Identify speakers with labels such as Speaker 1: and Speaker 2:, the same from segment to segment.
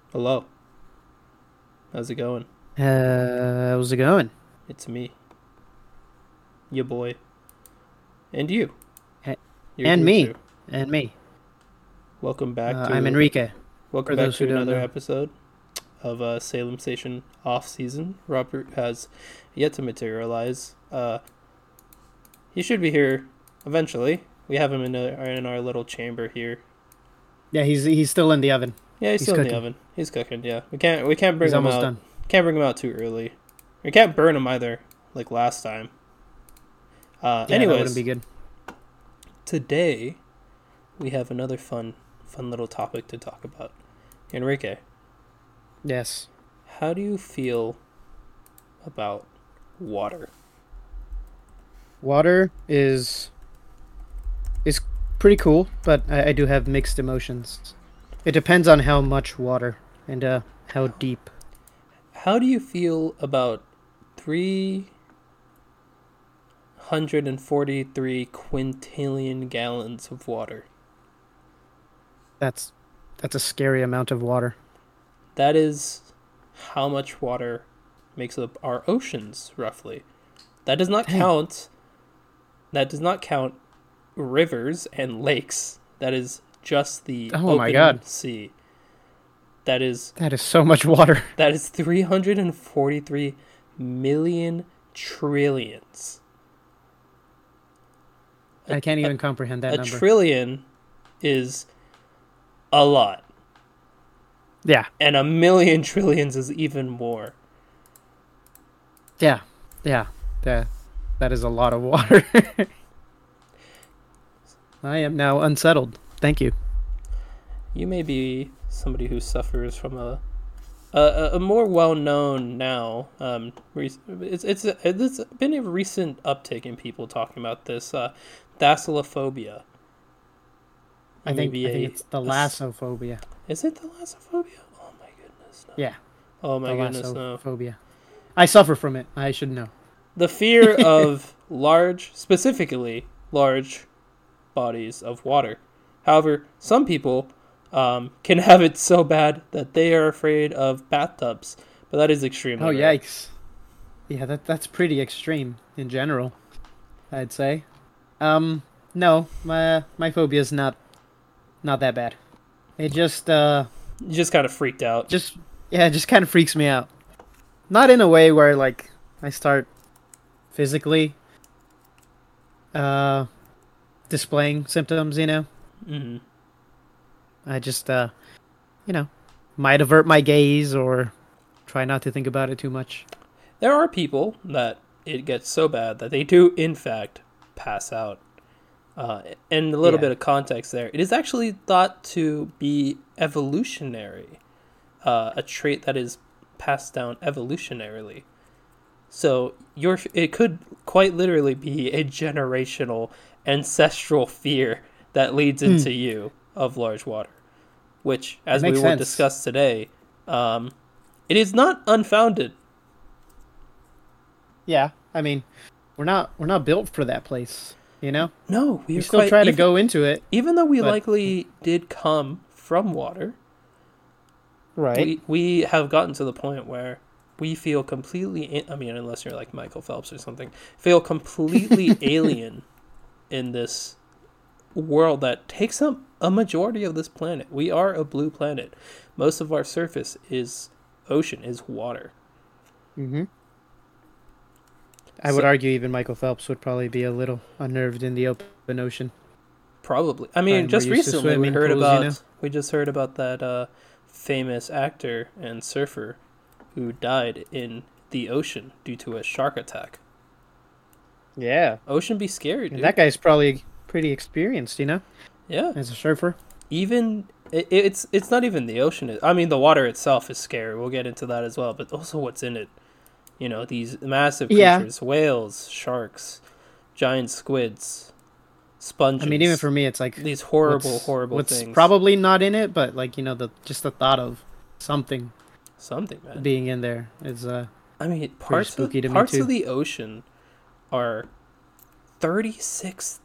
Speaker 1: Hello. How's it going?
Speaker 2: How's it going?
Speaker 1: It's me, your boy, and you.
Speaker 2: A-
Speaker 1: You're
Speaker 2: And
Speaker 1: here
Speaker 2: me.
Speaker 1: too.
Speaker 2: And me.
Speaker 1: Welcome back
Speaker 2: I'm
Speaker 1: to
Speaker 2: Enrique,
Speaker 1: welcome
Speaker 2: for
Speaker 1: back
Speaker 2: those
Speaker 1: to
Speaker 2: who don't
Speaker 1: another
Speaker 2: know.
Speaker 1: episode of Salem Station off season. Robert has yet to materialize. He should be here eventually. We have him in our little chamber here.
Speaker 2: Yeah, he's still in the oven.
Speaker 1: Yeah, he's
Speaker 2: He's
Speaker 1: still in the
Speaker 2: cooking.
Speaker 1: oven. He's cooking. Yeah, we can't bring
Speaker 2: He's
Speaker 1: him
Speaker 2: almost
Speaker 1: out.
Speaker 2: done.
Speaker 1: Can't bring him out too early. We can't burn him either, like last time.
Speaker 2: Yeah, that wouldn't be
Speaker 1: Anyways,
Speaker 2: good.
Speaker 1: today we have another fun little topic to talk about. Enrique,
Speaker 2: Yes.
Speaker 1: how do you feel about water?
Speaker 2: Water is pretty cool, but I do have mixed emotions. It depends on how much water and how deep.
Speaker 1: How do you feel about 343 quintillion gallons of water?
Speaker 2: That's that's a scary amount of water.
Speaker 1: That is how much water makes up our oceans, roughly. That does not
Speaker 2: Dang.
Speaker 1: count. That does not count rivers and lakes. That is just the
Speaker 2: Oh my
Speaker 1: open
Speaker 2: god.
Speaker 1: sea. That is
Speaker 2: That is so much water.
Speaker 1: that is 343 million trillions. A,
Speaker 2: I can't
Speaker 1: a,
Speaker 2: even comprehend that
Speaker 1: a
Speaker 2: number.
Speaker 1: trillion is a lot,
Speaker 2: Yeah.
Speaker 1: and a million trillions is even more.
Speaker 2: Yeah. Yeah. That that is a lot of water. I am now unsettled. Thank you.
Speaker 1: You may be somebody who suffers from a more well known now. It's been a recent uptick in people talking about this thalassophobia.
Speaker 2: I
Speaker 1: You may
Speaker 2: think
Speaker 1: be
Speaker 2: I think it's
Speaker 1: a s-
Speaker 2: thalassophobia.
Speaker 1: is it thalassophobia? Oh my goodness, no.
Speaker 2: Yeah,
Speaker 1: Oh my goodness, no.
Speaker 2: thalassophobia. I suffer from it. I should know.
Speaker 1: The fear of specifically large bodies of water. However, some people can have it so bad that they are afraid of bathtubs, but that is
Speaker 2: Oh
Speaker 1: extremely rare.
Speaker 2: yikes! Yeah, that's pretty extreme in general. I'd say. Um, no, my phobia is not that bad. It
Speaker 1: You just kind of freaked out.
Speaker 2: just yeah, it just kind of freaks me out. Not in a way where like I start physically uh displaying symptoms.
Speaker 1: Hmm.
Speaker 2: I just you know might avert my gaze or try not to think about it too much.
Speaker 1: There are people that it gets so bad that they do, in fact, pass out. And a little
Speaker 2: Yeah.
Speaker 1: bit of context there. It is actually thought to be evolutionary, a trait that is passed down evolutionarily. So it could quite literally be a generational ancestral fear that leads
Speaker 2: Hmm.
Speaker 1: into you of large water, which,
Speaker 2: It
Speaker 1: as we
Speaker 2: makes
Speaker 1: will
Speaker 2: sense.
Speaker 1: discuss today, um, it is not unfounded.
Speaker 2: Yeah, I mean, we're not built for that place, you know?
Speaker 1: No, we
Speaker 2: We
Speaker 1: are
Speaker 2: still
Speaker 1: quite
Speaker 2: try to
Speaker 1: even
Speaker 2: go into it,
Speaker 1: even though we
Speaker 2: but
Speaker 1: likely did come from water.
Speaker 2: right.
Speaker 1: We have gotten to the point where we feel I mean, unless you're like Michael Phelps or something, feel completely alien in this world that takes up a majority of this planet. We are a blue planet. Most of our surface is ocean, is water.
Speaker 2: Mhm. I would
Speaker 1: So
Speaker 2: argue even Michael Phelps would probably be a little unnerved in the open ocean.
Speaker 1: probably. I mean,
Speaker 2: Probably more
Speaker 1: just
Speaker 2: used to
Speaker 1: recently
Speaker 2: swimming pools.
Speaker 1: we just heard about that famous actor and surfer who died in the ocean due to a shark attack.
Speaker 2: Yeah.
Speaker 1: Ocean be scary,
Speaker 2: And
Speaker 1: dude.
Speaker 2: that guy's probably pretty experienced,
Speaker 1: Yeah.
Speaker 2: as a surfer.
Speaker 1: Even it's not even the ocean. I mean, the water itself is scary. We'll get into that as well, but also what's in it. You know, these massive
Speaker 2: Yeah.
Speaker 1: creatures, whales, sharks, giant squids,
Speaker 2: I mean, even
Speaker 1: sponges.
Speaker 2: for me, it's like,
Speaker 1: These horrible,
Speaker 2: what's
Speaker 1: horrible
Speaker 2: what's
Speaker 1: things.
Speaker 2: probably not in it, but like the just the thought of something
Speaker 1: Something, man.
Speaker 2: being in there is
Speaker 1: I mean,
Speaker 2: pretty spooky to me
Speaker 1: parts of
Speaker 2: too.
Speaker 1: the ocean are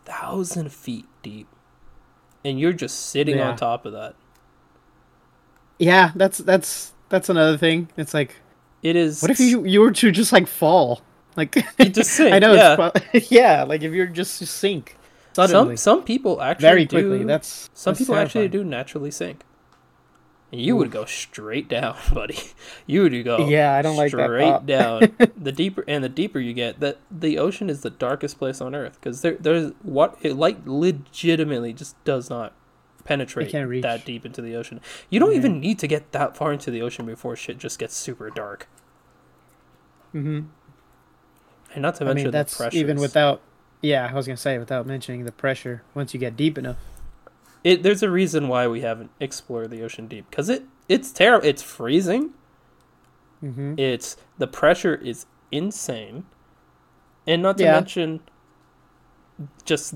Speaker 1: 36,000 feet deep, and you're just sitting on
Speaker 2: Yeah.
Speaker 1: top of that.
Speaker 2: Yeah, that's another thing. It's like,
Speaker 1: It is.
Speaker 2: what if you were to just like fall? Like,
Speaker 1: You just
Speaker 2: I
Speaker 1: sink.
Speaker 2: know it's
Speaker 1: Yeah.
Speaker 2: yeah, like if you're just to sink suddenly,
Speaker 1: Some people actually
Speaker 2: very quickly.
Speaker 1: do. Some
Speaker 2: That's
Speaker 1: people actually
Speaker 2: terrifying.
Speaker 1: do naturally sink. And you would go
Speaker 2: Oof.
Speaker 1: straight down, buddy. You would go
Speaker 2: Yeah, I don't like that
Speaker 1: straight
Speaker 2: thought.
Speaker 1: down. The deeper you get, that the ocean is the darkest place on Earth because there's what it like legitimately just does not
Speaker 2: I
Speaker 1: penetrate
Speaker 2: can't
Speaker 1: that
Speaker 2: reach.
Speaker 1: deep into the ocean. You don't
Speaker 2: Yeah.
Speaker 1: even need to get that far into the ocean before shit just gets super dark.
Speaker 2: Hmm.
Speaker 1: And not to
Speaker 2: I mean,
Speaker 1: mention the
Speaker 2: that's even
Speaker 1: pressures.
Speaker 2: without. Yeah, I was gonna say without mentioning the pressure. Once you get deep enough.
Speaker 1: There's a reason why we haven't explored the ocean deep because it's terrible. It's freezing.
Speaker 2: Hmm.
Speaker 1: It's the pressure is insane, and not to
Speaker 2: Yeah.
Speaker 1: mention just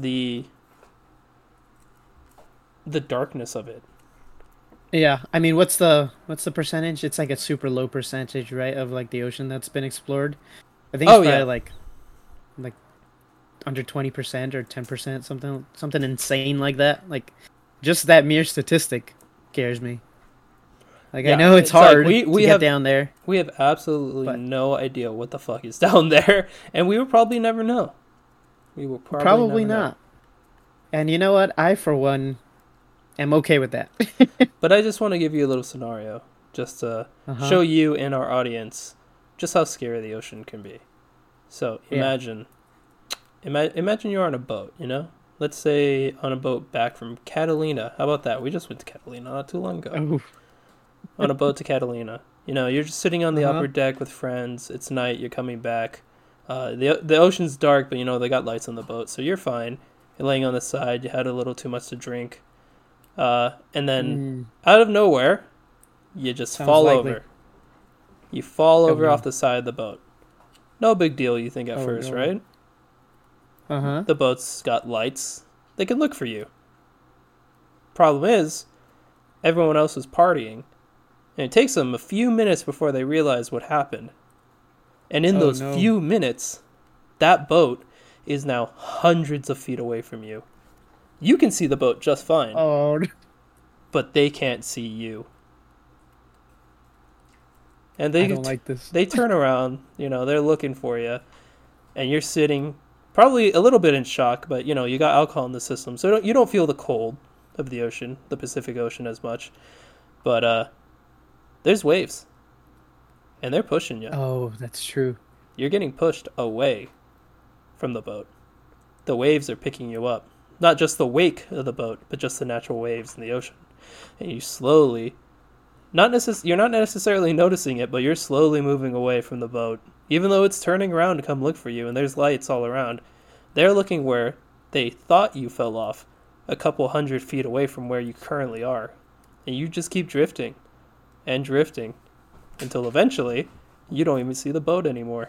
Speaker 1: the darkness of it.
Speaker 2: Yeah. I mean, what's the percentage? It's like a super low percentage, right, of like the ocean that's been explored. I think it's
Speaker 1: Oh
Speaker 2: probably
Speaker 1: yeah,
Speaker 2: like under 20% or 10%, something insane like that. Like just that mere statistic scares me. Like I
Speaker 1: yeah.
Speaker 2: know it's
Speaker 1: It's like
Speaker 2: hard
Speaker 1: we
Speaker 2: to
Speaker 1: we
Speaker 2: get
Speaker 1: have
Speaker 2: down there,
Speaker 1: we have absolutely
Speaker 2: but
Speaker 1: no idea what the fuck is down there, and we will probably never know. We will probably
Speaker 2: probably
Speaker 1: never know.
Speaker 2: not. And you know what? I for one am okay with that.
Speaker 1: But I just want to give you a little scenario, just to
Speaker 2: Uh-huh.
Speaker 1: show you and our audience just how scary the ocean can be. So
Speaker 2: Yeah.
Speaker 1: imagine you're on a boat, Let's say on a boat back from Catalina. How about that? We just went to Catalina not too long ago.
Speaker 2: Oh.
Speaker 1: On a boat to Catalina. You're just sitting on the
Speaker 2: Uh-huh.
Speaker 1: upper deck with friends. It's night. You're coming back. The ocean's dark, but they got lights on the boat, so you're fine. You're laying on the side. You had a little too much to drink, and then
Speaker 2: Mm,
Speaker 1: out of nowhere, you just
Speaker 2: sounds
Speaker 1: fall
Speaker 2: likely.
Speaker 1: over. You fall
Speaker 2: Oh
Speaker 1: over off
Speaker 2: no.
Speaker 1: the side of the boat. No big deal, you think at
Speaker 2: Oh
Speaker 1: first,
Speaker 2: no.
Speaker 1: right?
Speaker 2: Uh-huh.
Speaker 1: The boat's got lights. They can look for you. Problem is, everyone else is partying, and it takes them a few minutes before they realize what happened. And in
Speaker 2: Oh
Speaker 1: those
Speaker 2: no.
Speaker 1: few minutes, that boat is now hundreds of feet away from you. You can see the boat just fine,
Speaker 2: Oh,
Speaker 1: but they can't see you. And
Speaker 2: I don't like this.
Speaker 1: they turn around, they're looking for you, and you're sitting probably a little bit in shock, but you got alcohol in the system, so you don't feel the cold of the ocean, the Pacific Ocean as much. But there's waves, and they're pushing you.
Speaker 2: Oh, that's true.
Speaker 1: You're getting pushed away from the boat. The waves are picking you up. Not just the wake of the boat, but just the natural waves in the ocean. And you slowly, you're not necessarily noticing it, but you're slowly moving away from the boat. Even though it's turning around to come look for you and there's lights all around, they're looking where they thought you fell off, a couple 100 feet away from where you currently are. And you just keep drifting and drifting until eventually you don't even see the boat anymore.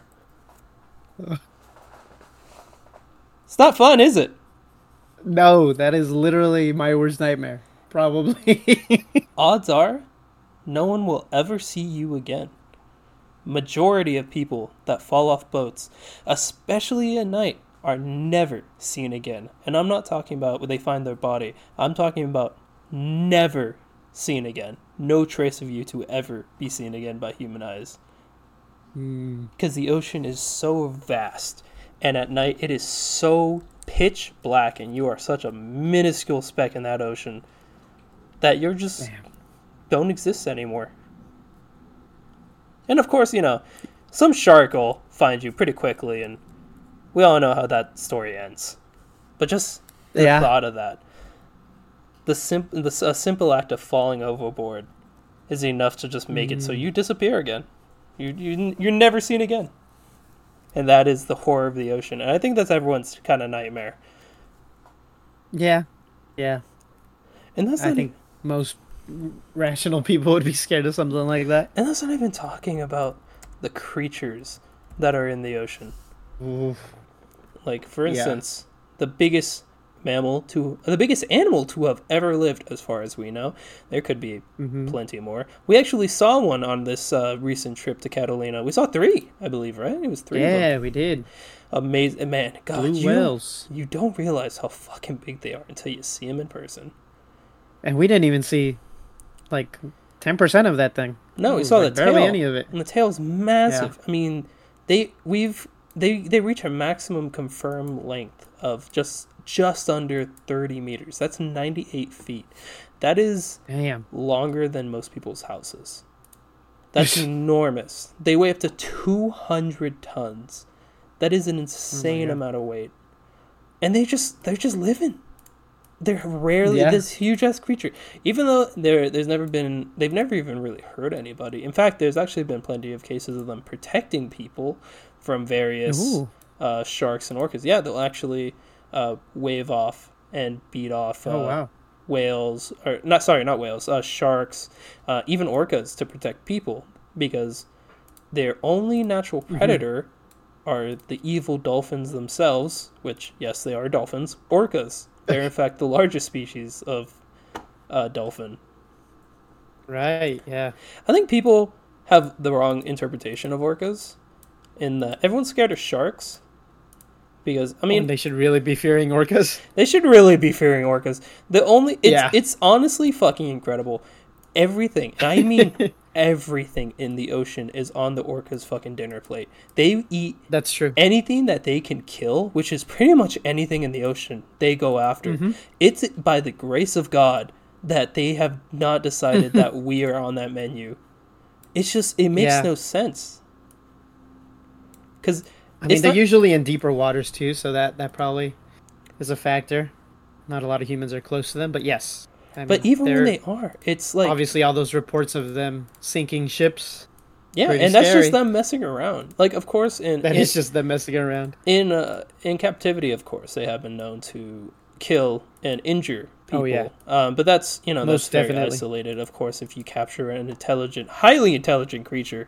Speaker 1: It's not fun, is it?
Speaker 2: No, that is literally my worst nightmare. Probably.
Speaker 1: Odds are no one will ever see you again. Majority of people that fall off boats, especially at night, are never seen again. And I'm not talking about when they find their body. I'm talking about never seen again. No trace of you to ever be seen again by human eyes.
Speaker 2: Hmm.
Speaker 1: Because the ocean is so vast, and at night it is so pitch black, and you are such a minuscule speck in that ocean that you're just
Speaker 2: Damn.
Speaker 1: don't exist anymore. And of course, some shark will find you pretty quickly, and we all know how that story ends. But just the
Speaker 2: Yeah.
Speaker 1: thought of that, a simple act of falling overboard is enough to just make it so
Speaker 2: Mm.
Speaker 1: you disappear again. You're never seen again. And that is the horror of the ocean. And I think that's everyone's kind of nightmare.
Speaker 2: Yeah. Yeah.
Speaker 1: And that's
Speaker 2: I
Speaker 1: not
Speaker 2: think most rational people would be scared of something like that.
Speaker 1: and that's not even talking about the creatures that are in the ocean.
Speaker 2: Oof.
Speaker 1: Like, for
Speaker 2: Yeah.
Speaker 1: instance, the biggest animal to have ever lived, as far as we know. There could be
Speaker 2: Mm-hmm.
Speaker 1: plenty more. We actually saw one on this recent trip to Catalina. We saw 3, I believe, right? It was 3 of them.
Speaker 2: Yeah, we did.
Speaker 1: Amazing, man. God,
Speaker 2: Blue whales.
Speaker 1: you don't realize how fucking big they are until you see them in person.
Speaker 2: And we didn't even see like 10% of that thing.
Speaker 1: No, we
Speaker 2: Ooh,
Speaker 1: saw the
Speaker 2: like barely
Speaker 1: tail.
Speaker 2: any of it.
Speaker 1: And the tail's massive. I mean, they reach a maximum confirmed length of just under 30 meters. That's 98 feet. That is
Speaker 2: Damn.
Speaker 1: longer than most people's houses. That's enormous. They weigh up to 200 tons. That is an insane amount of weight. And they're just living. They're rarely this huge ass creature. Even though they've never even really hurt anybody. In fact, there's actually been plenty of cases of them protecting people from various sharks and orcas. Yeah, they'll actually wave off and beat off whales, or not whales, sharks, even orcas to protect people, because their only natural predator are the evil dolphins themselves, which, yes, they are dolphins. Orcas. They're, in fact, the largest species of dolphin.
Speaker 2: Right, yeah.
Speaker 1: I think people have the wrong interpretation of orcas, in that everyone's scared of sharks. Because, I mean...
Speaker 2: they should really be fearing orcas.
Speaker 1: They should really be fearing orcas. It's honestly fucking incredible. Everything, and I mean everything in the ocean is on the orca's fucking dinner plate. They eat
Speaker 2: That's true.
Speaker 1: anything that they can kill, which is pretty much anything in the ocean, they go after. It's by the grace of God that they have not decided that we are on that menu. It makes no sense. Because
Speaker 2: I mean, they're usually in deeper waters too, so that probably is a factor. Not a lot of humans are close to them, but yes.
Speaker 1: But even when they are, it's like...
Speaker 2: Obviously, all those reports of them sinking ships.
Speaker 1: Yeah, and that's just them messing around. Like, of course...
Speaker 2: It's just them messing around.
Speaker 1: In captivity, of course, they have been known to kill and injure people.
Speaker 2: Oh, yeah.
Speaker 1: But that's, that's very
Speaker 2: definitely
Speaker 1: isolated. Of course, if you capture an highly intelligent creature,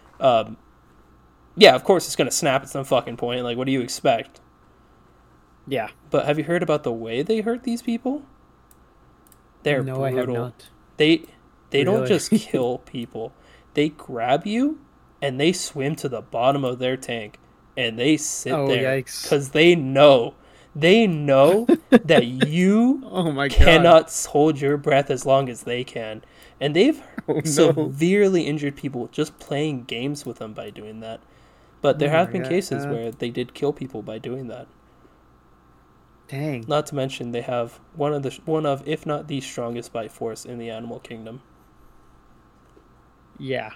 Speaker 1: yeah, of course it's going to snap at some fucking point. Like, what do you expect?
Speaker 2: Yeah.
Speaker 1: But have you heard about the way they hurt these people? They're brutal.
Speaker 2: I have not.
Speaker 1: They don't just kill people. They grab you and they swim to the bottom of their tank and they sit there because they know that you cannot hold your breath as long as they can. And they've severely injured people just playing games with them by doing that. But there have been cases where they did kill people by doing that.
Speaker 2: Dang.
Speaker 1: Not to mention they have one of if not the strongest bite force in the animal kingdom.
Speaker 2: Yeah.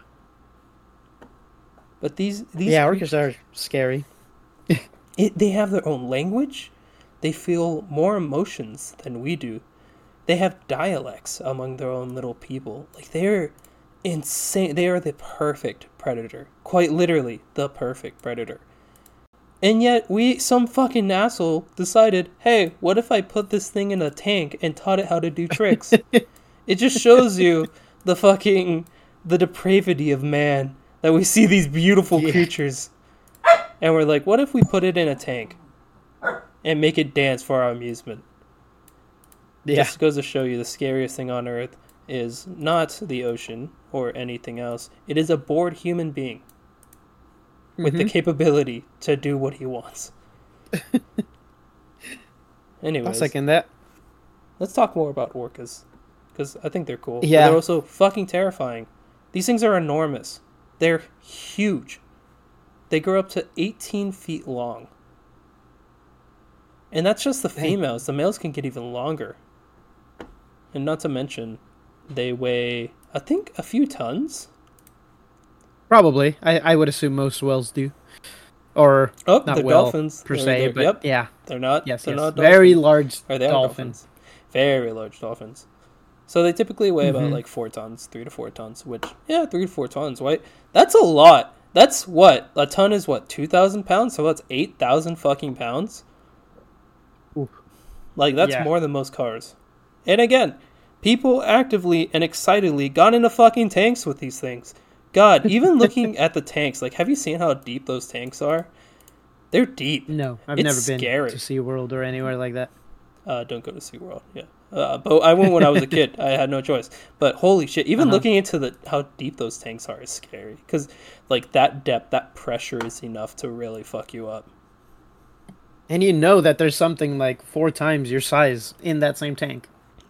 Speaker 1: But these
Speaker 2: orcas are scary.
Speaker 1: They have their own language. They feel more emotions than we do. They have dialects among their own little people. Like, they're insane. They are the perfect predator. Quite literally, the perfect predator. And yet, some fucking asshole decided, hey, what if I put this thing in a tank and taught it how to do tricks? It just shows you the depravity of man, that we see these beautiful creatures. And we're like, what if we put it in a tank and make it dance for our amusement?
Speaker 2: Yeah.
Speaker 1: Just goes to show you the scariest thing on Earth is not the ocean or anything else. It is a bored human being with the capability to do what he wants. Anyways,
Speaker 2: I'll second that.
Speaker 1: Let's talk more about orcas, because I think they're cool.
Speaker 2: Yeah.
Speaker 1: But they're also fucking terrifying. These things are enormous. They're huge. They grow up to 18 feet long. And that's just the females. The males can get even longer. And not to mention, they weigh, I think, a few tons.
Speaker 2: Probably. I would assume most whales do. Or not
Speaker 1: they're
Speaker 2: whale
Speaker 1: dolphins.
Speaker 2: per se, but yeah.
Speaker 1: They're not.
Speaker 2: Yes,
Speaker 1: they're
Speaker 2: yes.
Speaker 1: not
Speaker 2: Very large
Speaker 1: Or they are
Speaker 2: dolphins.
Speaker 1: Very large dolphins. So they typically weigh about like 4 tons, 3 to 4 tons, which, 3 to 4 tons, right? That's a lot. That's what? A ton is what, 2,000 pounds? So that's 8,000 fucking pounds?
Speaker 2: Oof.
Speaker 1: Like, that's more than most cars. And again, people actively and excitedly got into fucking tanks with these things. God, even looking at the tanks, like, have you seen how deep those tanks are? They're deep.
Speaker 2: No, I've
Speaker 1: It's
Speaker 2: never been
Speaker 1: scary.
Speaker 2: to SeaWorld or anywhere like that.
Speaker 1: Don't go to SeaWorld, yeah. But I went when I was a kid. I had no choice. But holy shit, even looking into how deep those tanks are is scary. Because, like, that depth, that pressure is enough to really fuck you up.
Speaker 2: And you know that there's something like 4 times your size in that same tank.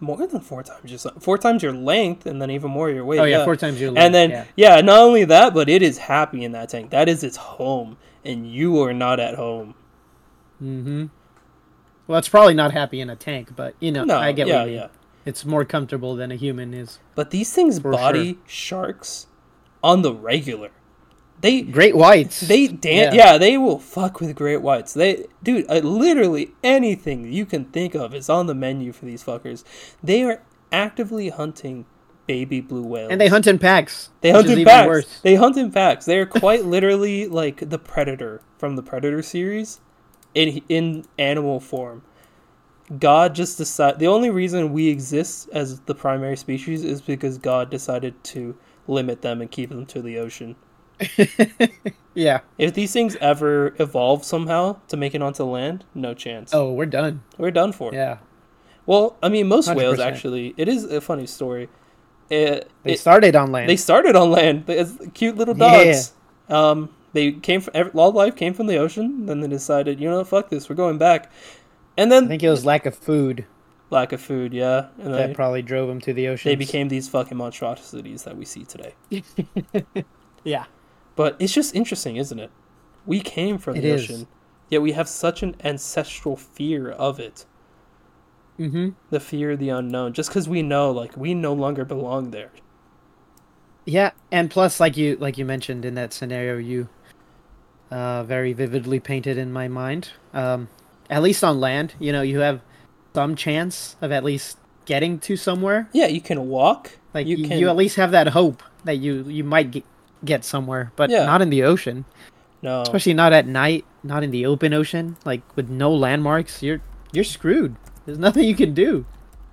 Speaker 1: more than 4 times your length, and then even more your weight.
Speaker 2: Oh yeah, 4 times your length.
Speaker 1: And then not only that, but it is happy in that tank. That is its home, and you are not at home.
Speaker 2: Mm-hmm. Well, it's probably not happy in a tank, but
Speaker 1: No,
Speaker 2: I get what you mean.
Speaker 1: yeah.
Speaker 2: It's more comfortable than a human is.
Speaker 1: But these things
Speaker 2: For
Speaker 1: body sharks on the regular. They
Speaker 2: Great whites.
Speaker 1: They dance. Yeah, they will fuck with great whites. Dude, literally anything you can think of is on the menu for these fuckers. They are actively hunting baby blue whales,
Speaker 2: and they hunt in packs.
Speaker 1: They hunt in packs. They hunt in packs. They are quite literally like the Predator from the Predator series, in animal form. God just decided. The only reason we exist as the primary species is because God decided to limit them and keep them to the ocean.
Speaker 2: Yeah.
Speaker 1: If these things ever evolve somehow to make it onto land, no chance.
Speaker 2: Oh, we're done.
Speaker 1: We're done for.
Speaker 2: Yeah.
Speaker 1: Well, I mean, most
Speaker 2: 100%.
Speaker 1: whales actually. It is a funny story.
Speaker 2: They started on land.
Speaker 1: They started on land. It's cute little dogs. Yeah. They came from wildlife came from the ocean. Then they decided, fuck this, we're going back. And then
Speaker 2: I think it was lack of food.
Speaker 1: Lack of food, yeah. And
Speaker 2: that probably drove them to the ocean.
Speaker 1: They became these fucking monstrosities that we see today.
Speaker 2: Yeah.
Speaker 1: But it's just interesting, isn't it? We came from the ocean, yet we have such an ancestral fear of it.
Speaker 2: Mm-hmm.
Speaker 1: The fear of the unknown, just because we know, like, we no longer belong there.
Speaker 2: Yeah, and plus, like you mentioned in that scenario, you very vividly painted in my mind. At least on land, you have some chance of at least getting to somewhere.
Speaker 1: Yeah, you can walk.
Speaker 2: Like you at least have that hope that you might get somewhere, but not in the ocean.
Speaker 1: No,
Speaker 2: especially not at night, not in the open ocean, like with no landmarks. You're screwed. There's nothing you can do.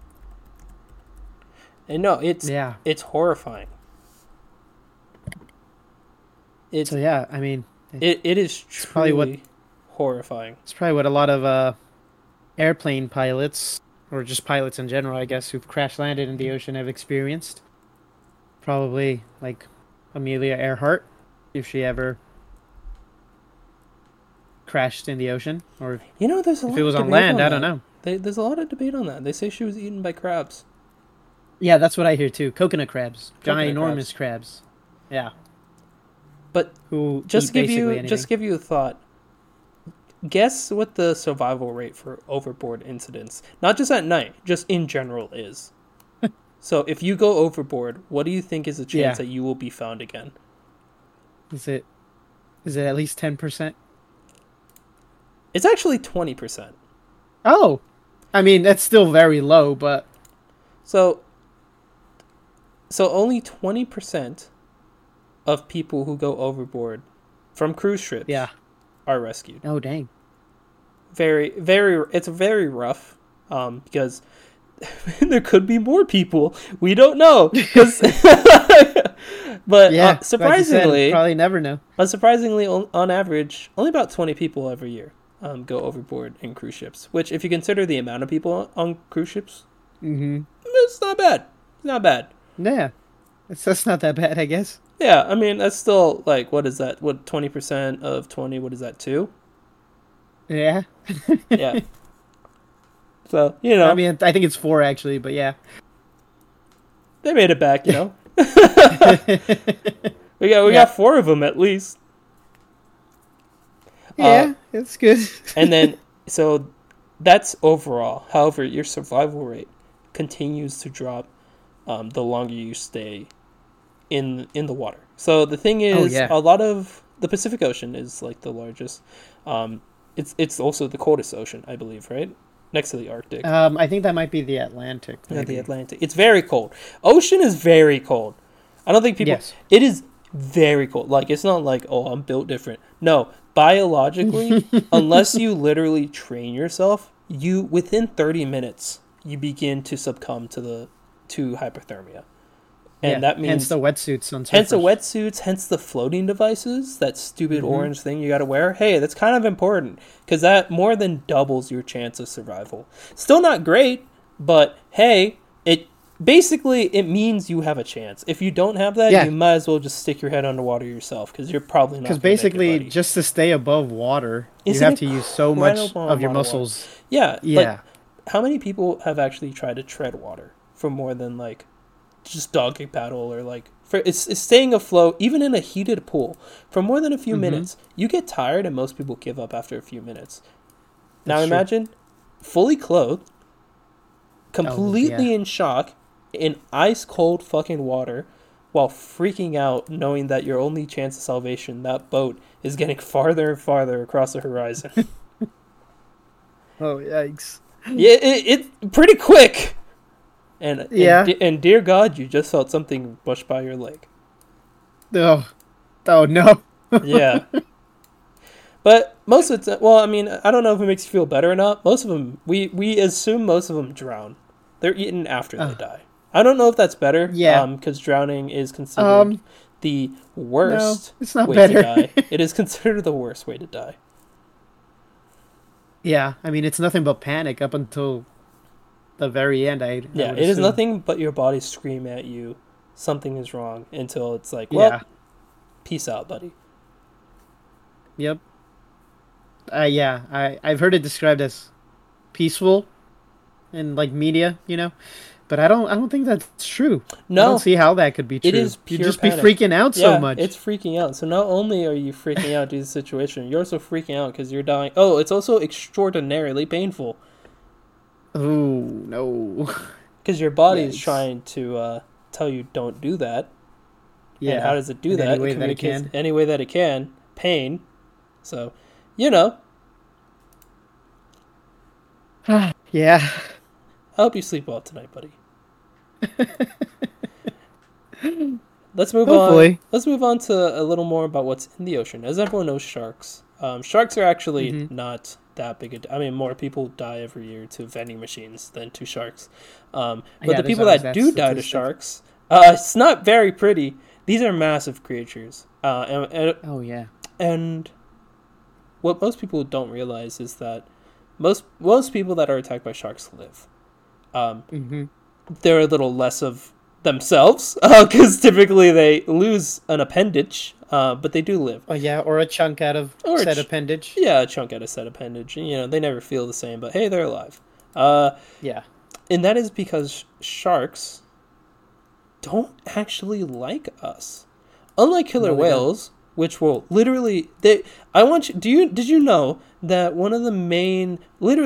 Speaker 1: And no, it's horrifying.
Speaker 2: I mean,
Speaker 1: it is truly horrifying.
Speaker 2: It's probably what a lot of airplane pilots, or just pilots in general, I guess, who've crash landed in the ocean have experienced. Probably like Amelia Earhart, if she ever crashed in the ocean, or
Speaker 1: there's a lot
Speaker 2: if it was on land, I don't know.
Speaker 1: There's a lot of debate on that. They say she was eaten by crabs.
Speaker 2: Yeah, that's what I hear too. Coconut crabs, ginormous crabs. Yeah.
Speaker 1: But
Speaker 2: who
Speaker 1: just give you a thought. Guess what the survival rate for overboard incidents, not just at night, just in general, is. So if you go overboard, what do you think is the chance that you will be found again?
Speaker 2: Is it at least 10%?
Speaker 1: It's actually 20%.
Speaker 2: Oh, I mean that's still very low, but
Speaker 1: so only 20% of people who go overboard from cruise ships are rescued.
Speaker 2: Oh, dang.
Speaker 1: It's very rough because there could be more people. We don't know. But surprisingly,
Speaker 2: like you said, probably never know.
Speaker 1: But surprisingly, on average, only about 20 people every year go overboard in cruise ships, which if you consider the amount of people on cruise ships, it's not bad. It's not bad.
Speaker 2: Yeah. That's not that bad, I guess.
Speaker 1: Yeah, I mean, that's still, like, what is that? What, 20% of 20, what is that, 2?
Speaker 2: Yeah.
Speaker 1: Yeah. So, I
Speaker 2: mean, I think it's 4, actually, but yeah.
Speaker 1: They made it back, We got 4 of them, at least.
Speaker 2: Yeah, it's good.
Speaker 1: And then, so, that's overall. However, your survival rate continues to drop the longer you stay in the water. So the thing is, a lot of the Pacific Ocean is like the largest. It's also the coldest ocean, I believe, right? Next to the Arctic.
Speaker 2: I think that might be the Atlantic.
Speaker 1: Yeah, the Atlantic. It's very cold. Ocean is very cold. I don't think people...
Speaker 2: Yes.
Speaker 1: It is very cold. Like, it's not like, oh, I'm built different. No, biologically, unless you literally train yourself, within 30 minutes, you begin to succumb to hypothermia. And that means...
Speaker 2: Hence the wetsuits on surfers.
Speaker 1: Hence the wetsuits, hence the floating devices, that stupid orange thing you gotta wear. Hey, that's kind of important, because that more than doubles your chance of survival. Still not great, but hey, it means you have a chance. If you don't have that, you might as well just stick your head underwater yourself, because you're probably not.
Speaker 2: Because basically, just to stay above water, you have to use so much of your muscles.
Speaker 1: Yeah. how many people have actually tried to tread water for more than like just donkey paddle or like for it's staying afloat even in a heated pool for more than a few minutes? You get tired and most people give up after a few minutes. Now
Speaker 2: That's true.
Speaker 1: imagine fully clothed, completely in shock, in ice cold fucking water, while freaking out knowing that your only chance of salvation, that boat, is getting farther and farther across the horizon.
Speaker 2: Oh, yikes.
Speaker 1: Yeah, it pretty quick. And
Speaker 2: Yeah.
Speaker 1: and dear God, you just felt something push by your leg.
Speaker 2: Oh, oh no.
Speaker 1: Yeah. But most of the well, I mean, I don't know if it makes you feel better or not. Most of them, we assume most of them drown. They're eaten after they die. I don't know if that's better.
Speaker 2: Yeah.
Speaker 1: Because drowning is considered the worst
Speaker 2: it's not
Speaker 1: way
Speaker 2: better.
Speaker 1: to die. It is considered the worst way to die.
Speaker 2: Yeah, I mean, it's nothing but panic up until the very end. I
Speaker 1: Yeah,
Speaker 2: would
Speaker 1: it is
Speaker 2: assume.
Speaker 1: nothing but your body scream at you something is wrong until it's like, well,
Speaker 2: Yeah.
Speaker 1: peace out, buddy.
Speaker 2: Yep. Yeah, I've heard it described as peaceful in like media, but I don't think that's true.
Speaker 1: No.
Speaker 2: I don't see how that could be true.
Speaker 1: It is
Speaker 2: You'd
Speaker 1: pure
Speaker 2: just
Speaker 1: panic.
Speaker 2: be freaking out so much.
Speaker 1: It's freaking out. So not only are you freaking out due to the situation, you're also freaking out because you're dying. Oh, it's also extraordinarily painful
Speaker 2: Oh no.
Speaker 1: because your body is
Speaker 2: Yikes.
Speaker 1: trying to tell you don't do that.
Speaker 2: Yeah.
Speaker 1: And how does it do
Speaker 2: in
Speaker 1: that?
Speaker 2: any way that it
Speaker 1: communicates
Speaker 2: can.
Speaker 1: any way that it can. Pain. So, you know,
Speaker 2: Yeah.
Speaker 1: I hope you sleep well tonight, buddy. Let's move
Speaker 2: Hopefully.
Speaker 1: on. Let's move on to a little more about what's in the ocean. As everyone knows, sharks. Sharks are actually not that big. I mean, more people die every year to vending machines than to sharks. But
Speaker 2: Yeah,
Speaker 1: the
Speaker 2: there's
Speaker 1: people
Speaker 2: always
Speaker 1: that
Speaker 2: that
Speaker 1: do die to
Speaker 2: statistic.
Speaker 1: sharks, it's not very pretty. These are massive creatures.
Speaker 2: Oh yeah.
Speaker 1: And what most people don't realize is that most people that are attacked by sharks live. They're a little less of themselves because typically they lose an appendage, but they do live.
Speaker 2: Oh yeah, or a chunk out of
Speaker 1: Or a
Speaker 2: said
Speaker 1: ch-
Speaker 2: appendage.
Speaker 1: Yeah, a chunk out of said appendage. They never feel the same, but hey, they're alive.
Speaker 2: Yeah.
Speaker 1: And that is because sharks don't actually like us. Unlike killer
Speaker 2: No, they
Speaker 1: whales, which will literally did you know that one of the main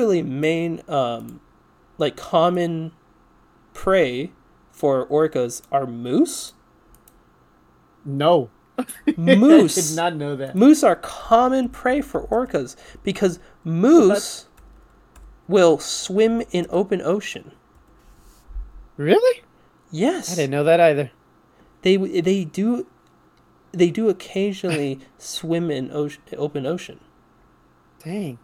Speaker 1: like common prey for orcas are moose?
Speaker 2: No.
Speaker 1: Moose.
Speaker 2: I did not know that.
Speaker 1: Moose are common prey for orcas because moose will swim in open ocean.
Speaker 2: Really?
Speaker 1: Yes.
Speaker 2: I didn't know that either.
Speaker 1: They do occasionally swim in open ocean.
Speaker 2: Dang.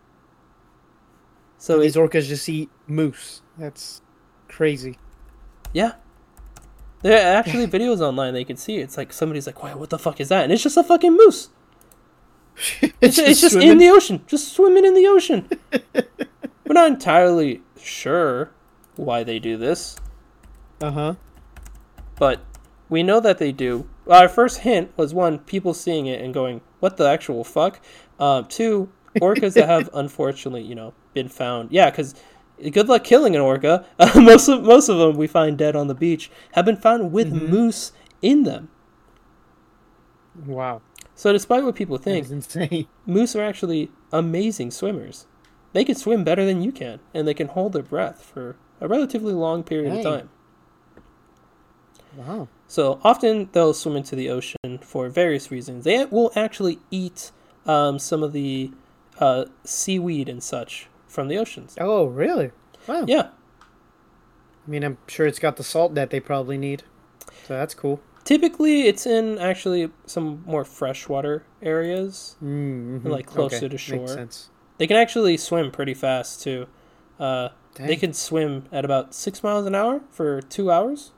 Speaker 1: So
Speaker 2: These orcas just eat moose. That's crazy.
Speaker 1: yeah. There are actually videos online they can see. It's like somebody's like, "Wait, what the fuck is that?" And it's just a fucking moose. It's just in
Speaker 2: swimming.
Speaker 1: the ocean, just swimming in the ocean. We're not entirely sure why they do this,
Speaker 2: Uh-huh.
Speaker 1: but we know that they do. Our first hint was one, people seeing it and going, "What the actual fuck?" Two, orcas that have unfortunately, been found. Yeah, because good luck killing an orca. Most of them we find dead on the beach have been found with moose in them.
Speaker 2: Wow.
Speaker 1: So despite what people think,
Speaker 2: That's insane.
Speaker 1: moose are actually amazing swimmers. They can swim better than you can, and they can hold their breath for a relatively long period of
Speaker 2: Dang.
Speaker 1: time.
Speaker 2: Wow.
Speaker 1: So often they'll swim into the ocean for various reasons. They will actually eat some of the seaweed and such from the oceans.
Speaker 2: Oh, really? Wow.
Speaker 1: Yeah.
Speaker 2: I mean, I'm sure it's got the salt that they probably need. So that's cool.
Speaker 1: Typically, it's in actually some more freshwater areas,
Speaker 2: Mm-hmm.
Speaker 1: like closer to
Speaker 2: Makes
Speaker 1: shore.
Speaker 2: sense.
Speaker 1: They can actually swim pretty fast too. They
Speaker 2: Dang.
Speaker 1: can swim at about 6 miles an hour for 2 hours.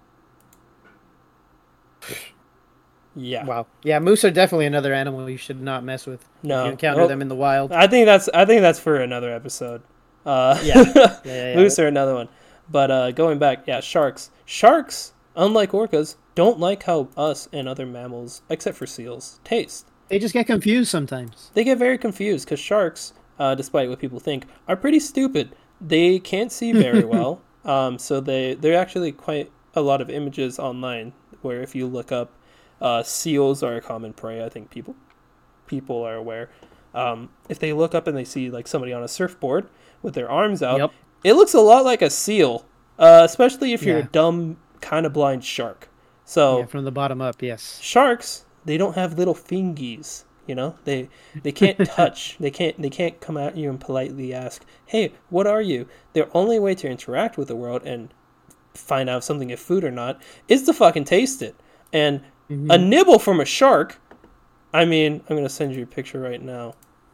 Speaker 1: Yeah.
Speaker 2: Wow. Yeah, moose are definitely another animal you should not mess with.
Speaker 1: No.
Speaker 2: If you encounter
Speaker 1: Well,
Speaker 2: them in the wild.
Speaker 1: I think that's for another episode.
Speaker 2: Yeah.
Speaker 1: Moose are another one. But going back, yeah, sharks. Sharks, unlike orcas, don't like how us and other mammals, except for seals, taste.
Speaker 2: They just get confused sometimes.
Speaker 1: They get very confused because sharks, despite what people think, are pretty stupid. They can't see very well. So they're actually quite a lot of images online where if you look up, seals are a common prey. I think people are aware. If they look up and they see like somebody on a surfboard with their arms out,
Speaker 2: Yep.
Speaker 1: it looks a lot like a seal, especially if you're a dumb, kind of blind shark. So
Speaker 2: Yeah, from the bottom up, yes.
Speaker 1: sharks, they don't have little fingies. You know, they can't touch. They can't come at you and politely ask, "Hey, what are you?" Their only way to interact with the world and find out if something is food or not is to fucking taste it. And a nibble from a shark. I mean, I'm gonna send you a picture right now.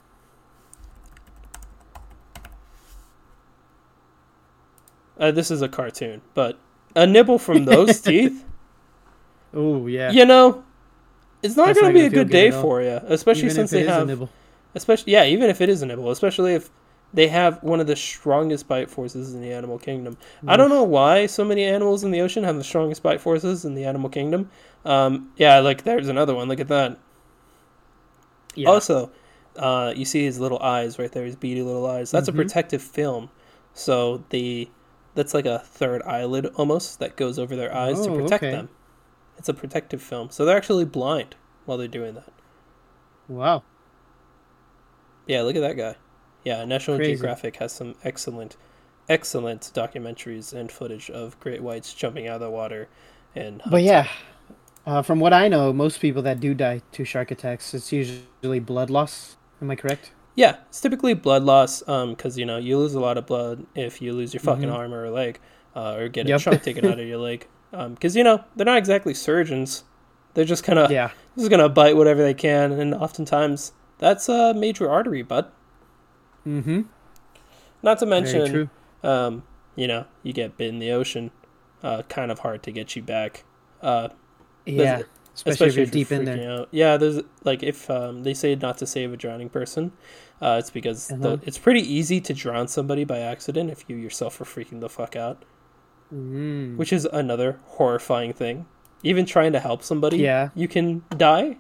Speaker 1: This is a cartoon, but a nibble from those teeth,
Speaker 2: Oh, yeah.
Speaker 1: you know, it's not
Speaker 2: That's
Speaker 1: going
Speaker 2: not
Speaker 1: to be
Speaker 2: gonna
Speaker 1: a
Speaker 2: feel
Speaker 1: good
Speaker 2: good
Speaker 1: day
Speaker 2: at all.
Speaker 1: for you, especially
Speaker 2: Even
Speaker 1: since
Speaker 2: if it
Speaker 1: they
Speaker 2: is a
Speaker 1: have,
Speaker 2: nibble.
Speaker 1: especially yeah, even if it is a nibble, especially if they have one of the strongest bite forces in the animal kingdom. I don't know why so many animals in the ocean have the strongest bite forces in the animal kingdom. Yeah, like there's another one. Look at that.
Speaker 2: Yeah.
Speaker 1: Also, you see his little eyes right there, his beady little eyes. That's a protective film. So that's like a third eyelid almost that goes over their eyes to
Speaker 2: Oh,
Speaker 1: protect
Speaker 2: okay.
Speaker 1: them. It's a protective film. So they're actually blind while they're doing that.
Speaker 2: Wow.
Speaker 1: Yeah, look at that guy. Yeah, National
Speaker 2: Crazy.
Speaker 1: Geographic has some excellent documentaries and footage of great whites jumping out of the water and
Speaker 2: But yeah, from what I know, most people that do die to shark attacks, it's usually blood loss. Am I correct?
Speaker 1: Yeah, it's typically blood loss, because, you know, you lose a lot of blood if you lose your fucking arm or a leg, or get a
Speaker 2: Yep.
Speaker 1: chunk taken out of your leg. Because, you know, they're not exactly surgeons. They're just
Speaker 2: Yeah.
Speaker 1: just gonna bite whatever they can, and oftentimes that's a major artery, bud.
Speaker 2: Mm-hmm.
Speaker 1: Not to
Speaker 2: Very
Speaker 1: mention,
Speaker 2: true.
Speaker 1: you know, you get bit in the ocean, kind of hard to get you back.
Speaker 2: Yeah. Especially if you're deep in
Speaker 1: freaking
Speaker 2: there.
Speaker 1: out. Yeah, there's like if they say not to save a drowning person, it's because it's pretty easy to drown somebody by accident if you yourself are freaking the fuck out, which is another horrifying thing. Even trying to help somebody,
Speaker 2: Yeah.
Speaker 1: you can die.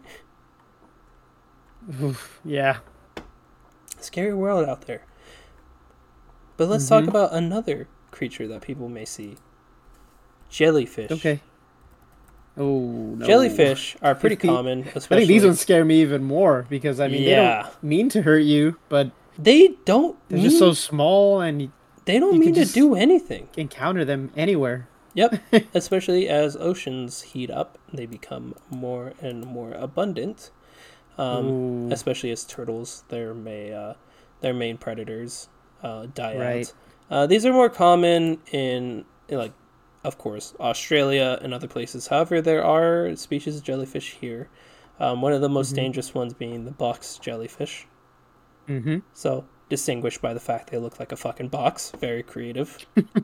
Speaker 2: Oof, yeah.
Speaker 1: Scary world out there. But let's talk about another creature that people may see. Jellyfish.
Speaker 2: Okay. Oh, no.
Speaker 1: Jellyfish are pretty common, especially.
Speaker 2: I think these ones scare me even more because, I mean, they
Speaker 1: Yeah.
Speaker 2: don't mean to hurt you, but
Speaker 1: They don't
Speaker 2: they're
Speaker 1: mean,
Speaker 2: just so small and
Speaker 1: they don't
Speaker 2: you
Speaker 1: mean
Speaker 2: can
Speaker 1: to
Speaker 2: just-
Speaker 1: do anything.
Speaker 2: encounter them anywhere.
Speaker 1: Yep. Especially as oceans heat up, they become more and more abundant.
Speaker 2: Ooh.
Speaker 1: Especially as turtles, their main predators, die
Speaker 2: Right.
Speaker 1: out. These are more common in like, of course, Australia and other places. However, there are species of jellyfish here. One of the most dangerous ones being the box jellyfish.
Speaker 2: Mm-hmm.
Speaker 1: So distinguished by the fact they look like a fucking box. Very creative.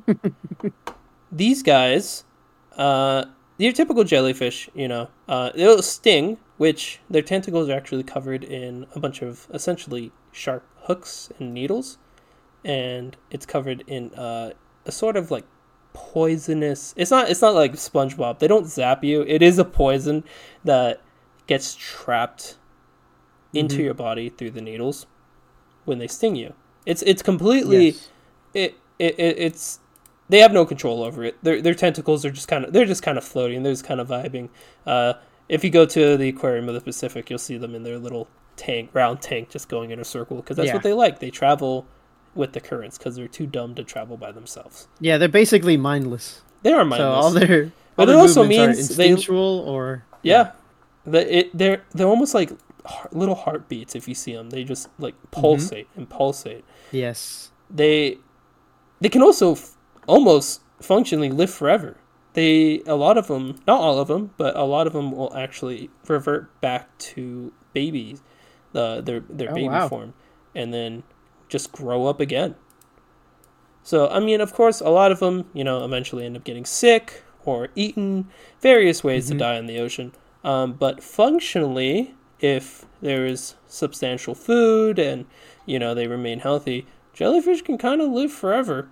Speaker 1: These guys, your typical jellyfish, you know, they'll sting, which their tentacles are actually covered in a bunch of essentially sharp hooks and needles, and it's covered in a sort of like poisonous. It's not like SpongeBob. They don't zap you. It is a poison that gets trapped into your body through the needles when they sting you. It's completely
Speaker 2: Yes.
Speaker 1: it's they have no control over it. Their tentacles are just kind of floating. They're just kind of vibing. If you go to the aquarium of the Pacific, you'll see them in their little round tank, just going in a circle because that's what they like. They travel with the currents because they're too dumb to travel by themselves.
Speaker 2: Yeah, they're basically mindless.
Speaker 1: They are mindless.
Speaker 2: So all their
Speaker 1: But
Speaker 2: all
Speaker 1: it
Speaker 2: their
Speaker 1: also
Speaker 2: movements
Speaker 1: means
Speaker 2: are instinctual or
Speaker 1: yeah. They're almost like little heartbeats. If you see them, they just like pulsate and pulsate.
Speaker 2: yes.
Speaker 1: They can also almost functionally live forever. A lot of them, not all of them, but a lot of them will actually revert back to babies, their baby form, and then just grow up again. So, I mean, of course, a lot of them, you know, eventually end up getting sick or eaten, various ways to die in the ocean. But functionally, if there is substantial food and, you know, they remain healthy, jellyfish can kind of live forever.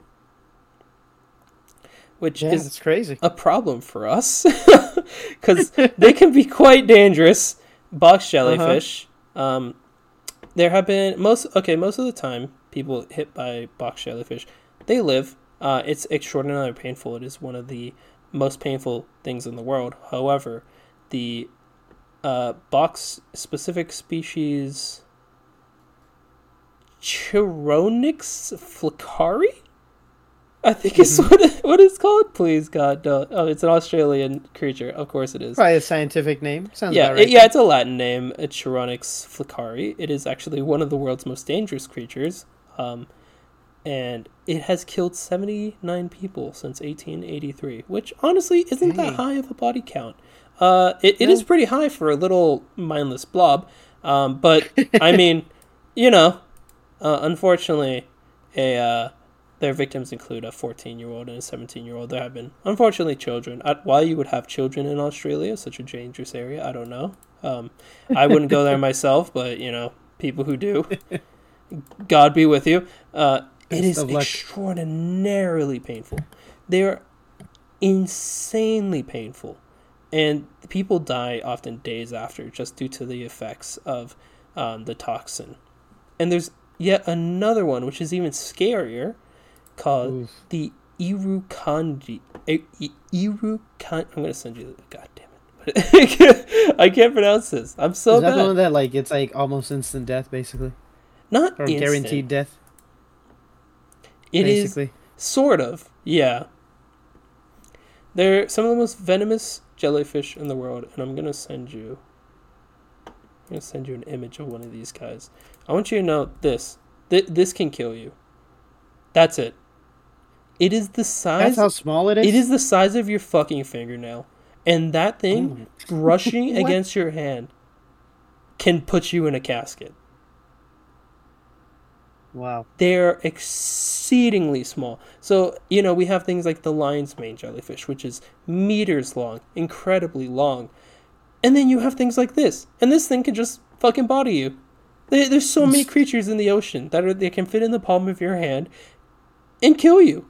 Speaker 1: Which is
Speaker 2: that's crazy.
Speaker 1: a problem for us because they can be quite dangerous. Box jellyfish. There have been most of the time people hit by box jellyfish, they live. It's extraordinarily painful. It is one of the most painful things in the world. However, the box specific species Chironix fleckari, I think is what it's called. Please, God, no. Oh, it's an Australian creature. Of course it is.
Speaker 2: Probably a scientific name. Sounds
Speaker 1: Yeah,
Speaker 2: about right.
Speaker 1: yeah, it's a Latin name, Chironix fleckari. It is actually one of the world's most dangerous creatures. And it has killed 79 people since 1883, which honestly isn't that high of a body count. It is pretty high for a little mindless blob. But, I mean, unfortunately, their victims include a 14-year-old and a 17-year-old. There have been, unfortunately, children. Why you would have children in Australia, such a dangerous area, I don't know. I wouldn't go there myself, but, people who do, God be with you. It is extraordinarily painful. They're insanely painful. And people die often days after just due to the effects of the toxin. And there's yet another one, which is even scarier, called the Irukandji. I'm going to send you the... God damn it. I can't pronounce this. I'm so bad.
Speaker 2: Is that the one that, it's almost instant death, basically?
Speaker 1: Not
Speaker 2: or
Speaker 1: instant.
Speaker 2: Guaranteed death?
Speaker 1: It basically is sort of, yeah. They're some of the most venomous jellyfish in the world, and I'm gonna send you an image of one of these guys. I want you to know this. This can kill you. That's it. It is the size.
Speaker 2: That's how small it is?
Speaker 1: It is the size of your fucking fingernail. And that thing brushing against your hand can put you in a casket.
Speaker 2: Wow.
Speaker 1: They're exceedingly small. So, we have things like the lion's mane jellyfish, which is meters long, incredibly long. And then you have things like this. And this thing can just fucking body you. There's so many creatures in the ocean that they can fit in the palm of your hand and kill you.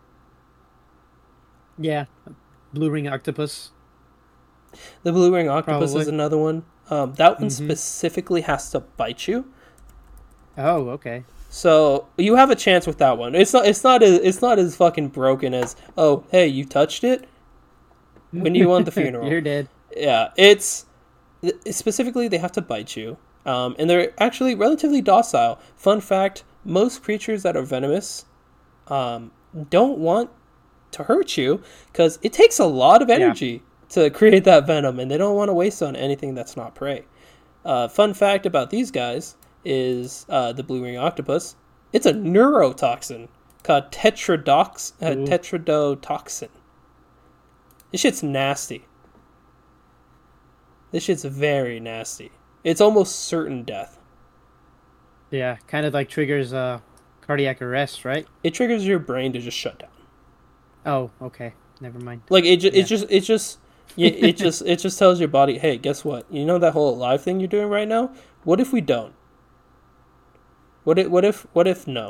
Speaker 2: Yeah. Blue ring octopus.
Speaker 1: The blue ring octopus is another one. That one specifically has to bite you.
Speaker 2: Oh, okay.
Speaker 1: So you have a chance with that one. It's not as fucking broken as, oh, hey, you touched it when you won the funeral.
Speaker 2: You're dead.
Speaker 1: Yeah, it's specifically they have to bite you, and they're actually relatively docile. Fun fact: most creatures that are venomous don't want to hurt you because it takes a lot of energy to create that venom, and they don't want to waste on anything that's not prey. Fun fact about these guys is the blue ring octopus. It's a neurotoxin called tetrodotoxin. This shit's nasty. This shit's very nasty. It's almost certain death.
Speaker 2: Yeah, kind of triggers cardiac arrest, right?
Speaker 1: It triggers your brain to just shut down.
Speaker 2: Oh, okay. Never mind.
Speaker 1: It just tells your body, hey, guess what? You know that whole alive thing you're doing right now? What if we don't? What if no?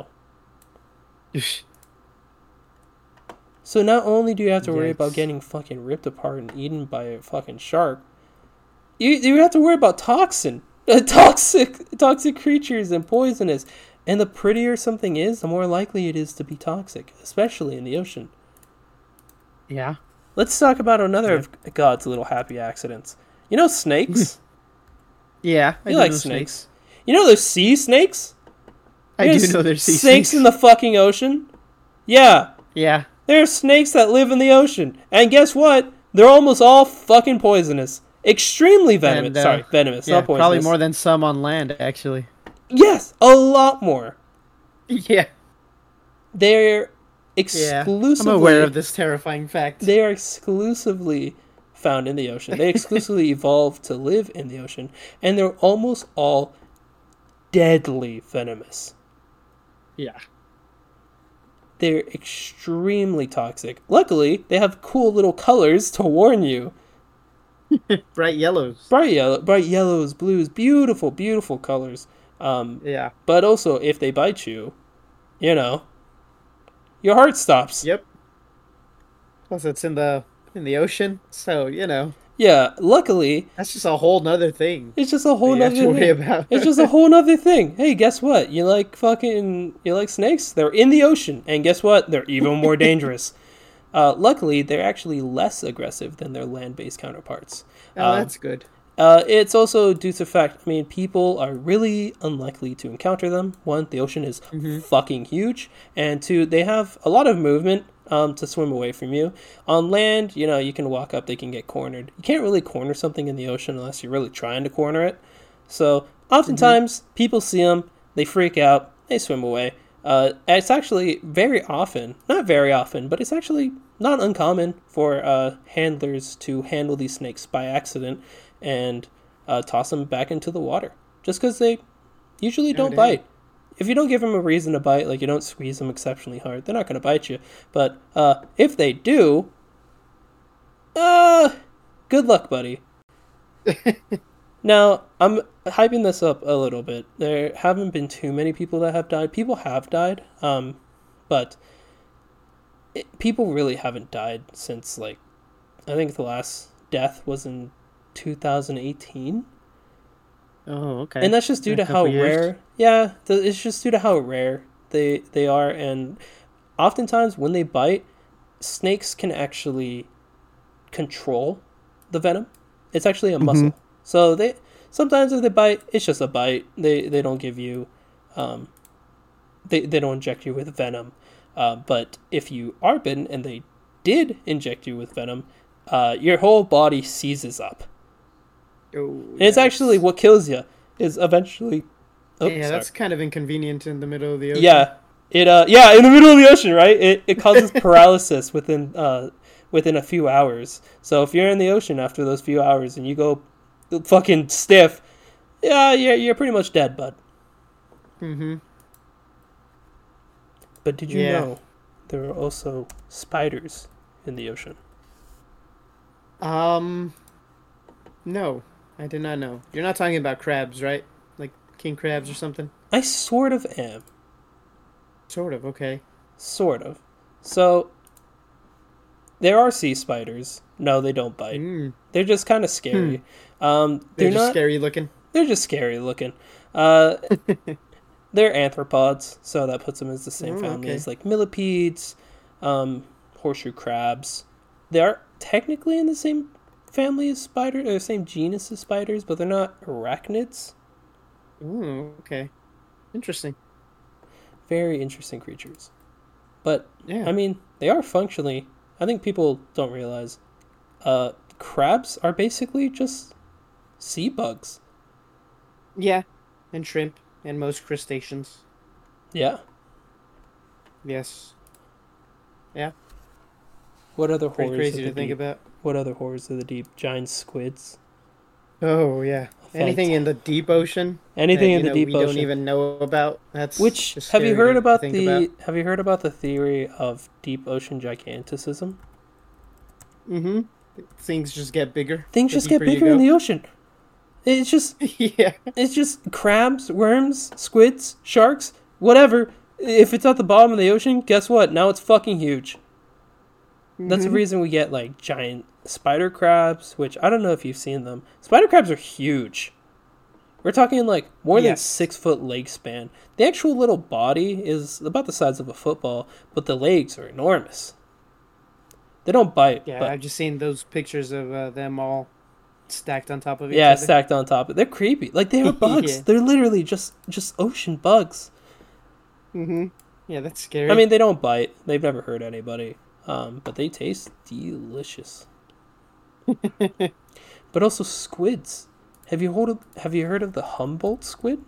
Speaker 1: So not only do you have to worry about getting fucking ripped apart and eaten by a fucking shark, you have to worry about toxic creatures and poisonous. And the prettier something is, the more likely it is to be toxic, especially in the ocean.
Speaker 2: Yeah.
Speaker 1: Let's talk about another of God's little happy accidents. You know snakes?
Speaker 2: Yeah.
Speaker 1: You like snakes. You know those sea snakes?
Speaker 2: I do know there's sea
Speaker 1: snakes in the fucking ocean? Yeah.
Speaker 2: Yeah.
Speaker 1: There are snakes that live in the ocean. And guess what? They're almost all fucking poisonous. Extremely venomous. Venomous, not poisonous.
Speaker 2: Probably more than some on land, actually.
Speaker 1: Yes, a lot more.
Speaker 2: Yeah.
Speaker 1: They're exclusively...
Speaker 2: I'm aware of this terrifying fact.
Speaker 1: They are exclusively found in the ocean. They exclusively evolved to live in the ocean. And they're almost all deadly venomous.
Speaker 2: Yeah.
Speaker 1: They're extremely toxic. Luckily, they have cool little colors to warn you.
Speaker 2: Bright yellows.
Speaker 1: Bright yellows, blues, beautiful, beautiful colors.
Speaker 2: Yeah.
Speaker 1: But also, if they bite you, your heart stops.
Speaker 2: Yep. Plus, it's in the ocean, so
Speaker 1: Yeah, luckily,
Speaker 2: That's just a whole nother thing
Speaker 1: it's just a
Speaker 2: that
Speaker 1: whole
Speaker 2: you have
Speaker 1: nother
Speaker 2: to worry
Speaker 1: thing.
Speaker 2: about.
Speaker 1: It's just a whole nother thing. Hey, guess what? You like snakes? They're in the ocean, and guess what? They're even more dangerous. Luckily, they're actually less aggressive than their land-based counterparts.
Speaker 2: Oh, that's good.
Speaker 1: It's also due to the fact, I mean, people are really unlikely to encounter them. One, the ocean is fucking huge, and two, they have a lot of movement to swim away from you. On land, you can walk up, they can get cornered. You can't really corner something in the ocean unless you're really trying to corner it. So, oftentimes, people see them, they freak out, they swim away. It's actually not very often, but it's actually not uncommon for handlers to handle these snakes by accident and toss them back into the water. Just because they usually don't bite. If you don't give them a reason to bite, like you don't squeeze them exceptionally hard, they're not going to bite you. But if they do, good luck, buddy. Now, I'm hyping this up a little bit. There haven't been too many people that have died. People have died, but people really haven't died since, like, I think the last death was in 2018.
Speaker 2: Oh, okay.
Speaker 1: And that's just due to how rare. Yeah, it's just due to how rare they are, and oftentimes when they bite, snakes can actually control the venom. It's actually a muscle. So sometimes if they bite, it's just a bite. They don't give you, they don't inject you with venom. But if you are bitten and they did inject you with venom, your whole body seizes up.
Speaker 2: Oh,
Speaker 1: and it's actually what kills you is eventually.
Speaker 2: That's kind of inconvenient in the middle of the ocean.
Speaker 1: Yeah, in the middle of the ocean, right? It causes paralysis within a few hours. So if you're in the ocean after those few hours and you go fucking stiff, you're pretty much dead, bud. But did you know there are also spiders in the ocean?
Speaker 2: No, I did not know. You're not talking about crabs, right? Like king crabs or something?
Speaker 1: I sort of am.
Speaker 2: Sort of, okay.
Speaker 1: Sort of. So, there are sea spiders. No, they don't bite. They're just kind of scary.
Speaker 2: They're just scary looking?
Speaker 1: They're just scary looking. They're arthropods, so that puts them as the same family as like millipedes, horseshoe crabs. They are technically in the same family as spiders, or the same genus as spiders, but they're not arachnids.
Speaker 2: Ooh, okay. Interesting.
Speaker 1: Very interesting creatures. But, I mean, they are functionally, I think people don't realize, crabs are basically just sea bugs.
Speaker 2: Yeah, and shrimp, and most crustaceans.
Speaker 1: Yeah.
Speaker 2: Yes. Yeah.
Speaker 1: What other horrors?
Speaker 2: Crazy to think about.
Speaker 1: What other horrors of the deep? Giant squids.
Speaker 2: Oh yeah. Anything in the deep ocean.
Speaker 1: Anything in the deep ocean
Speaker 2: we don't even know about. That's
Speaker 1: which
Speaker 2: just
Speaker 1: have you heard about
Speaker 2: the?
Speaker 1: Have you heard about the theory of deep ocean giganticism?
Speaker 2: Things just get bigger.
Speaker 1: Things just get bigger in the ocean. It's just It's just crabs, worms, squids, sharks, whatever. If it's at the bottom of the ocean, guess what? Now it's fucking huge. That's the reason we get like giant spider crabs, which I don't know if you've seen them. Spider crabs are huge. We're talking like more than 6 foot leg span. The actual little body is about the size of a football, but the legs are enormous. They don't bite.
Speaker 2: Yeah,
Speaker 1: but
Speaker 2: I've just seen those pictures of them all stacked on top of each other.
Speaker 1: Yeah, stacked on top. They're creepy. Like they are bugs. They're literally just ocean bugs.
Speaker 2: Yeah, that's scary.
Speaker 1: I mean, they don't bite. They've never hurt anybody. But they taste delicious. But also squids. Have you heard of the Humboldt squid?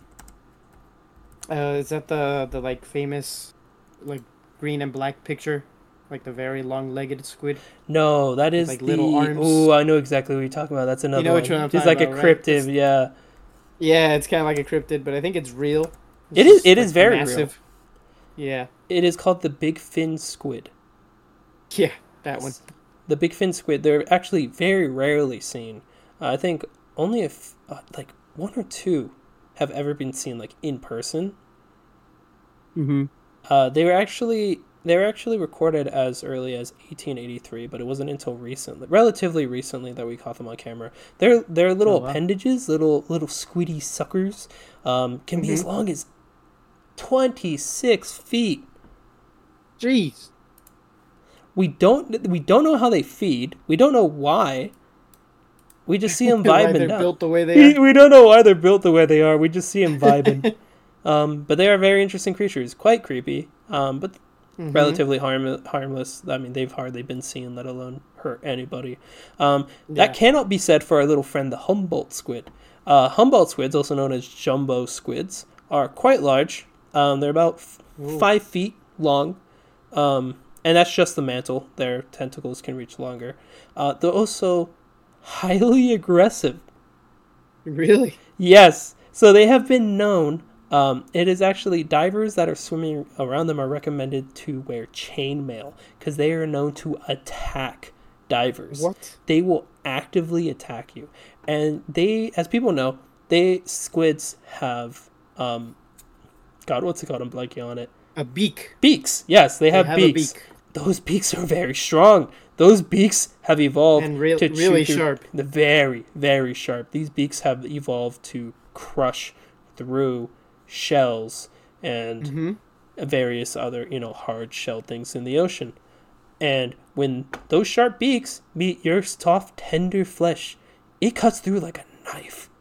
Speaker 2: Is that the like famous like green and black picture? Like the very long-legged squid?
Speaker 1: No, that is
Speaker 2: like little arms.
Speaker 1: Oh, I know exactly what you're talking about. That's another
Speaker 2: which one I'm
Speaker 1: It's
Speaker 2: talking
Speaker 1: like
Speaker 2: about,
Speaker 1: a cryptid,
Speaker 2: right?
Speaker 1: yeah.
Speaker 2: Yeah, it's kind of like a cryptid, but I think it's real.
Speaker 1: It is very
Speaker 2: massive.
Speaker 1: real.
Speaker 2: Yeah.
Speaker 1: It is called the big fin squid.
Speaker 2: Yeah, that one.
Speaker 1: The big fin squid, they're actually very rarely seen. I think only if like 1 or 2 have ever been seen like in person. They were actually They were actually recorded as early as 1883, but it wasn't until recently, relatively recently, that we caught them on camera. They're little
Speaker 2: Oh, wow.
Speaker 1: appendages, little squiddy suckers, can be as
Speaker 2: Mm-hmm.
Speaker 1: long as 26 feet.
Speaker 2: Jeez.
Speaker 1: We don't know how they feed. We don't know why. We just see them
Speaker 2: Why
Speaker 1: vibing
Speaker 2: they're
Speaker 1: down.
Speaker 2: built the way they are.
Speaker 1: We don't know why they're built the way they are. We just see them vibing. But they are very interesting creatures. Quite creepy. But
Speaker 2: Mhm.
Speaker 1: relatively harmless. I mean, they've hardly been seen, let alone hurt anybody.
Speaker 2: Yeah.
Speaker 1: That cannot be said for our little friend, the Humboldt squid. Humboldt squids, also known as jumbo squids, are quite large. They're about
Speaker 2: Ooh.
Speaker 1: 5 feet long. And that's just the mantle. Their tentacles can reach longer. They're also highly aggressive.
Speaker 2: Really?
Speaker 1: Yes. So they have been known. It is actually divers that are swimming around them are recommended to wear chainmail because they are known to attack divers.
Speaker 2: What?
Speaker 1: They will actively attack you, and they, as people know, squids have God, what's it called? I'm blanking on it.
Speaker 2: A beak.
Speaker 1: Beaks. Yes, they have
Speaker 2: a
Speaker 1: beaks.
Speaker 2: beak.
Speaker 1: Those beaks are very strong. Those beaks have evolved
Speaker 2: And
Speaker 1: to chew
Speaker 2: really
Speaker 1: through
Speaker 2: sharp.
Speaker 1: the very, very sharp. These beaks have evolved to crush through shells and
Speaker 2: Mm-hmm.
Speaker 1: various other, hard shell things in the ocean. And when those sharp beaks meet your soft, tender flesh, it cuts through like a knife.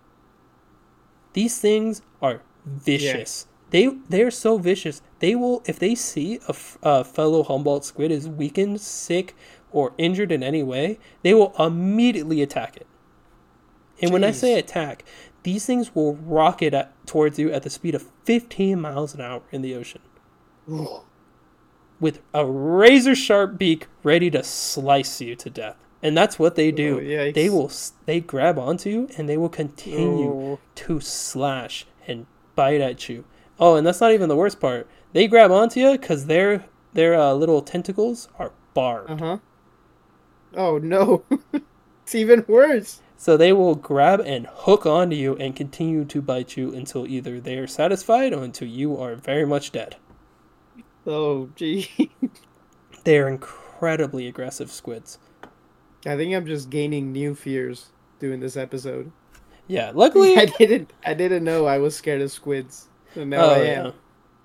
Speaker 1: These things are vicious. They are so vicious. They will, if they see a fellow Humboldt squid is weakened, sick, or injured in any way, they will immediately attack it. And when I
Speaker 2: Jeez.
Speaker 1: say attack, these things will rocket towards you at the speed of 15 miles an hour in the ocean,
Speaker 2: Ooh.
Speaker 1: with a razor sharp beak ready to slice you to death. And that's what they do.
Speaker 2: Oh, yikes.
Speaker 1: They grab onto you and they will continue
Speaker 2: Oh.
Speaker 1: to slash and bite at you. Oh, and that's not even the worst part. They grab onto you because their little tentacles are barbed.
Speaker 2: Uh-huh. Oh, no. It's even worse.
Speaker 1: So they will grab and hook onto you and continue to bite you until either they are satisfied or until you are very much dead.
Speaker 2: Oh, gee.
Speaker 1: They are incredibly aggressive squids.
Speaker 2: I think I'm just gaining new fears doing this episode.
Speaker 1: Yeah, luckily.
Speaker 2: I didn't know I was scared of squids. And now I am.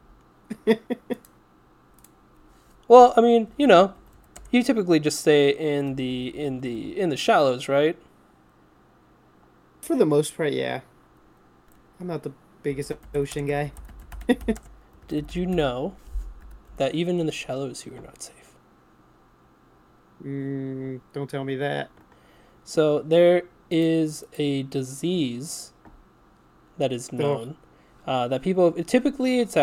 Speaker 1: Well, I mean, you typically just stay in the shallows, right?
Speaker 2: For the most part, yeah. I'm not the biggest ocean guy.
Speaker 1: Did you know that even in the shallows you are not safe?
Speaker 2: Don't tell me that.
Speaker 1: So there is a disease that is known that people typically it's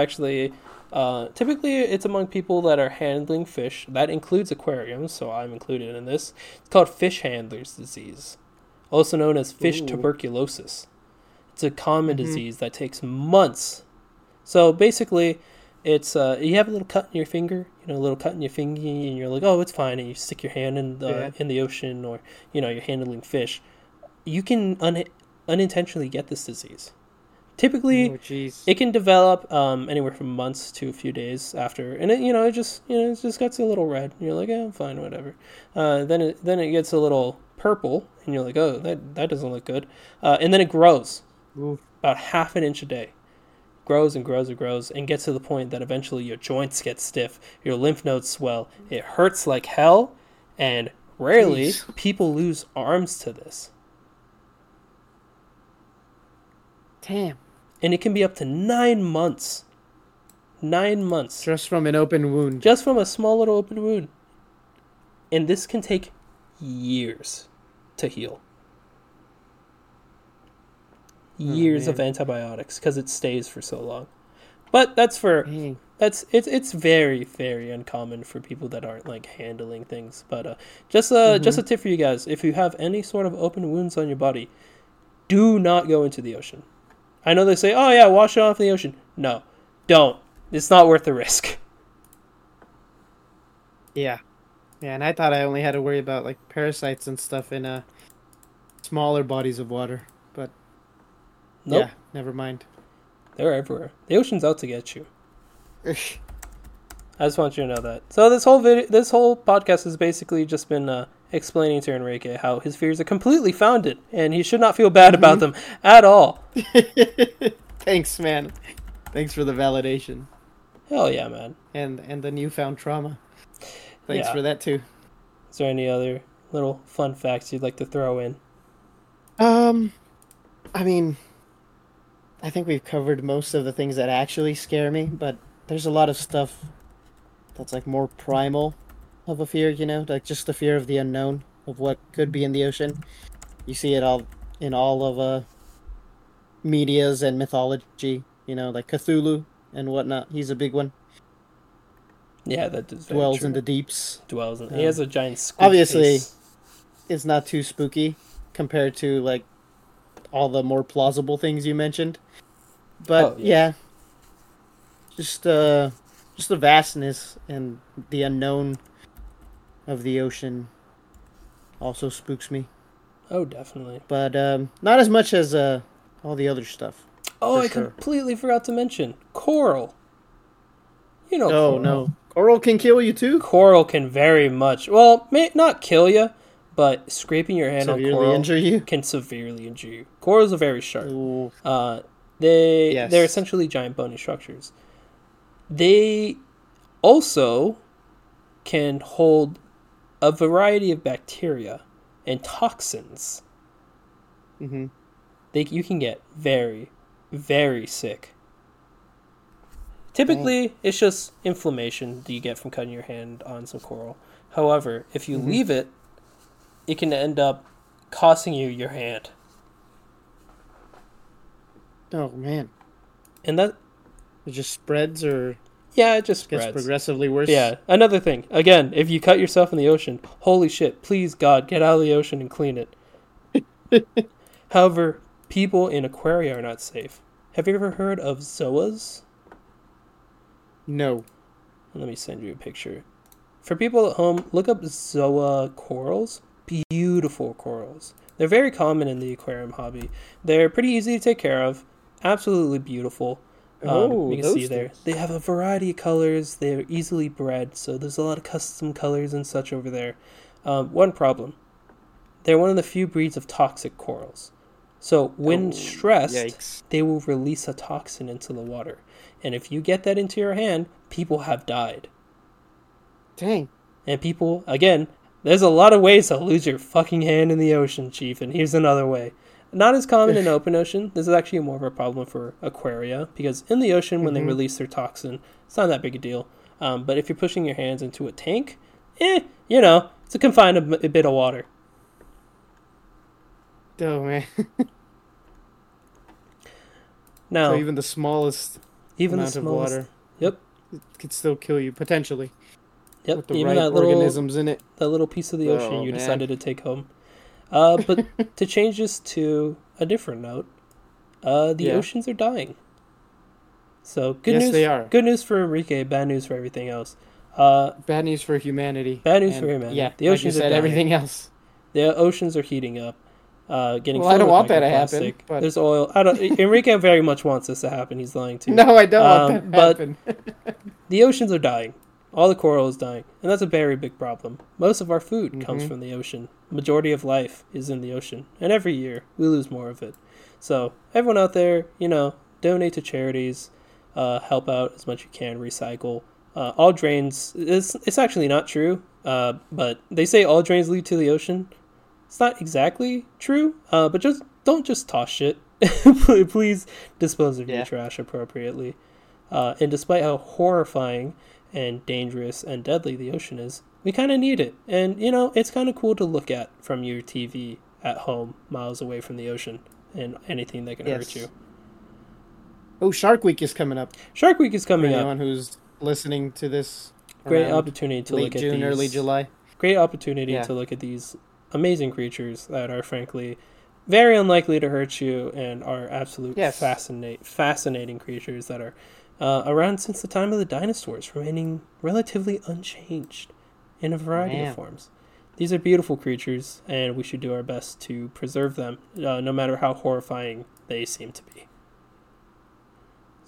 Speaker 1: among people that are handling fish. That includes aquariums, so I'm included in this. It's called fish handler's disease, also known as fish
Speaker 2: Ooh.
Speaker 1: tuberculosis. It's a common disease that takes months. So basically, it's you have a little cut in your finger, a little cut in your finger, and you're like, oh, it's fine, and you stick your hand in the ocean, or you're handling fish. You can unintentionally get this disease. Typically,
Speaker 2: Oh, jeez.
Speaker 1: it can develop anywhere from months to a few days after, and it just gets a little red. And you're like, I'm fine, whatever. Then it gets a little purple, and you're like, oh, that doesn't look good. And then it grows
Speaker 2: Ooh.
Speaker 1: about half an inch a day. Grows and grows and grows, and gets to the point that eventually your joints get stiff, your lymph nodes swell, it hurts like hell, and rarely
Speaker 2: Jeez.
Speaker 1: people lose arms to this.
Speaker 2: Damn.
Speaker 1: And it can be up to 9 months. 9 months.
Speaker 2: Just from an open wound.
Speaker 1: Just from a small little open wound. And this can take years to heal. Years of
Speaker 2: man.
Speaker 1: antibiotics because it stays for so long. But it's very, very uncommon for people that aren't like handling things. But just a tip for you guys: if you have any sort of open wounds on your body, do not go into the ocean. I know they say, "Oh yeah, wash it off in the ocean." No, don't. It's not worth the risk.
Speaker 2: Yeah. Yeah, and I thought I only had to worry about like parasites and stuff in smaller bodies of water. But
Speaker 1: Nope,
Speaker 2: yeah, never mind.
Speaker 1: they're everywhere. The ocean's out to get you. I just want you to know that. So this whole podcast has basically just been explaining to Enrique how his fears are completely founded, and he should not feel bad about them at all.
Speaker 2: Thanks, man. Thanks for the validation.
Speaker 1: Hell yeah, man.
Speaker 2: And the newfound trauma. Thanks
Speaker 1: Yeah.
Speaker 2: for that too.
Speaker 1: Is there any other little fun facts you'd like to throw in?
Speaker 2: I mean, I think we've covered most of the things that actually scare me, but there's a lot of stuff that's like more primal of a fear, like just the fear of the unknown, of what could be in the ocean. You see it all in all of medias and mythology, like Cthulhu and whatnot. He's a big one.
Speaker 1: Yeah, that is very
Speaker 2: Dwells
Speaker 1: true.
Speaker 2: in the deeps.
Speaker 1: Dwells in. He has a giant squid
Speaker 2: Obviously,
Speaker 1: face.
Speaker 2: it's not too spooky compared to like all the more plausible things you mentioned. But
Speaker 1: Oh, yeah.
Speaker 2: just the vastness and the unknown of the ocean also spooks me.
Speaker 1: Oh, definitely.
Speaker 2: But not as much as all the other stuff.
Speaker 1: Oh,
Speaker 2: For
Speaker 1: I
Speaker 2: sure.
Speaker 1: completely forgot to mention coral. You know,
Speaker 2: Oh
Speaker 1: coral.
Speaker 2: no, coral can kill you too.
Speaker 1: Coral can very much, well, may not kill you, but scraping your hand on
Speaker 2: Severely
Speaker 1: coral
Speaker 2: injure you.
Speaker 1: can severely injure you. Corals are very sharp.
Speaker 2: Ooh.
Speaker 1: They're
Speaker 2: Yes.
Speaker 1: essentially giant bony structures. They also can hold a variety of bacteria and toxins.
Speaker 2: Mm-hmm.
Speaker 1: You can get very, very sick. Typically, it's just inflammation that you get from cutting your hand on some coral. However, if you leave it, it can end up costing you your hand.
Speaker 2: Oh man,
Speaker 1: And that,
Speaker 2: it just spreads or
Speaker 1: yeah, it just
Speaker 2: gets
Speaker 1: spreads.
Speaker 2: progressively worse.
Speaker 1: Yeah, another thing. Again, if you cut yourself in the ocean, holy shit, please God, get out of the ocean and clean it. However, people in aquaria are not safe. Have you ever heard of zoas?
Speaker 2: No.
Speaker 1: Let me send you a picture. For people at home, look up zoa corals. Beautiful corals. They're very common in the aquarium hobby. They're pretty easy to take care of. Absolutely beautiful.
Speaker 2: Oh,
Speaker 1: you can
Speaker 2: those
Speaker 1: see there.
Speaker 2: things.
Speaker 1: They have a variety of colors. They're easily bred, so there's a lot of custom colors and such over there. One problem. They're one of the few breeds of toxic corals. So when stressed,
Speaker 2: Yikes.
Speaker 1: they will release a toxin into the water. And if you get that into your hand, people have died.
Speaker 2: Dang.
Speaker 1: And people, again, there's a lot of ways to lose your fucking hand in the ocean, Chief, and here's another way. Not as common in open ocean. This is actually more of a problem for aquaria, because in the ocean, when they release their toxin, it's not that big a deal. But if you're pushing your hands into a tank, it's a confined a bit of water.
Speaker 2: Oh man.
Speaker 1: Now,
Speaker 2: So even the smallest
Speaker 1: even the
Speaker 2: amount of
Speaker 1: smallest,
Speaker 2: water
Speaker 1: Yep.
Speaker 2: could still kill you potentially
Speaker 1: Yep,
Speaker 2: with the
Speaker 1: even
Speaker 2: right
Speaker 1: that little
Speaker 2: organisms in it.
Speaker 1: that little piece of the ocean
Speaker 2: Oh,
Speaker 1: you
Speaker 2: man.
Speaker 1: decided to take home. But to change this to a different note, the
Speaker 2: Yeah.
Speaker 1: oceans are dying. So good
Speaker 2: Yes,
Speaker 1: news.
Speaker 2: they are.
Speaker 1: Good news for Enrique. Bad news for everything else.
Speaker 2: Bad news for humanity.
Speaker 1: Bad news
Speaker 2: And,
Speaker 1: for humanity.
Speaker 2: Yeah,
Speaker 1: The oceans
Speaker 2: like
Speaker 1: are
Speaker 2: you said,
Speaker 1: dying.
Speaker 2: everything else.
Speaker 1: The oceans are heating up. Getting
Speaker 2: Well, I
Speaker 1: filled
Speaker 2: don't
Speaker 1: with
Speaker 2: want that to happen,
Speaker 1: microplastic.
Speaker 2: but-
Speaker 1: There's oil. I don't. Enrique very much wants this to happen. He's lying to you.
Speaker 2: No, I don't want that to
Speaker 1: but-
Speaker 2: happen.
Speaker 1: The oceans are dying. All the coral is dying, and that's a very big problem. Most of our food comes from the ocean. Majority of life is in the ocean, and every year we lose more of it. So everyone out there, donate to charities, help out as much as you can, recycle. All drains. It's actually not true, but they say all drains lead to the ocean. It's not exactly true, but don't just toss shit. Please dispose of your
Speaker 2: Yeah.
Speaker 1: trash appropriately. And despite how horrifying and dangerous and deadly the ocean is, we kind of need it. And, it's kind of cool to look at from your TV at home, miles away from the ocean, and anything that can hurt
Speaker 2: Yes.
Speaker 1: you.
Speaker 2: Oh, Shark Week is coming up.
Speaker 1: Shark Week is
Speaker 2: For
Speaker 1: coming up.
Speaker 2: anyone who's listening to this,
Speaker 1: Great
Speaker 2: around
Speaker 1: opportunity to
Speaker 2: late
Speaker 1: look at
Speaker 2: June,
Speaker 1: these.
Speaker 2: early July.
Speaker 1: Great opportunity
Speaker 2: Yeah.
Speaker 1: to look at these amazing creatures that are frankly very unlikely to hurt you and are absolute
Speaker 2: Yes.
Speaker 1: fascinating creatures that are around since the time of the dinosaurs, remaining relatively unchanged in a variety
Speaker 2: Man.
Speaker 1: of forms. These are beautiful creatures, and we should do our best to preserve them, no matter how horrifying they seem to be.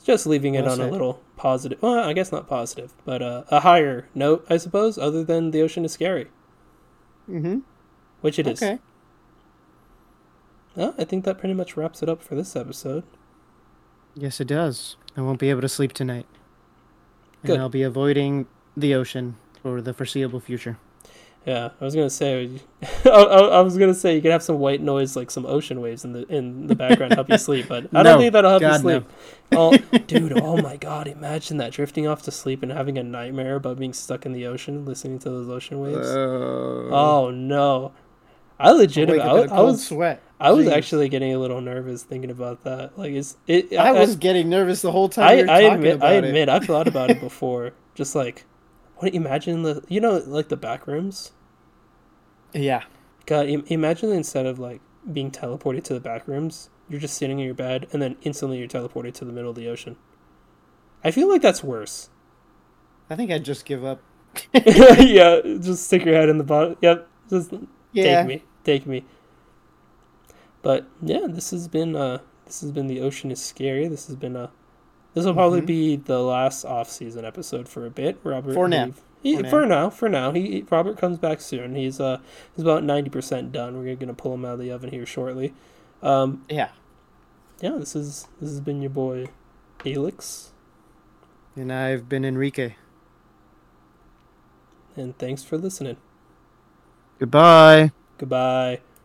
Speaker 1: Just leaving it
Speaker 2: Well
Speaker 1: on a
Speaker 2: said.
Speaker 1: little positive. Well, I guess not positive, but a higher note, I suppose, other than the ocean is scary,
Speaker 2: Mm-hmm.
Speaker 1: which it is.
Speaker 2: Okay.
Speaker 1: Well, I think that pretty much wraps it up for this episode.
Speaker 2: Yes, it does. I won't be able to sleep tonight. And
Speaker 1: Good.
Speaker 2: I'll be avoiding the ocean for the foreseeable future.
Speaker 1: Yeah, I was gonna say, I was gonna say you could have some white noise like some ocean waves in the background help you sleep, but I don't
Speaker 2: No.
Speaker 1: think that'll help you
Speaker 2: God,
Speaker 1: sleep. Oh, dude, oh my God, imagine that drifting off to sleep and having a nightmare about being stuck in the ocean, listening to those ocean waves. Oh no, I
Speaker 2: I'll
Speaker 1: legit,
Speaker 2: wake up in a cold sweat.
Speaker 1: I was
Speaker 2: Jeez.
Speaker 1: actually getting a little nervous thinking about that. Like,
Speaker 2: I was getting nervous the whole time we were talking about it.
Speaker 1: I admit, I've thought about it before. Just like, what? Imagine like the back rooms.
Speaker 2: Yeah.
Speaker 1: God, imagine instead of like being teleported to the back rooms, you're just sitting in your bed and then instantly you're teleported to the middle of the ocean. I feel like that's worse.
Speaker 2: I think I'd just give up.
Speaker 1: Yeah, just stick your head in the bottom. Yep, just
Speaker 2: Yeah.
Speaker 1: take me. But yeah, this has been the ocean is scary. This will probably be the last off-season episode for a bit. Robert,
Speaker 2: For now.
Speaker 1: For now, Robert comes back soon. He's about 90% done. We're gonna pull him out of the oven here shortly.
Speaker 2: Yeah.
Speaker 1: Yeah, this has been your boy, Helix,
Speaker 2: And I've been Enrique.
Speaker 1: and thanks for listening.
Speaker 2: Goodbye.
Speaker 1: Goodbye.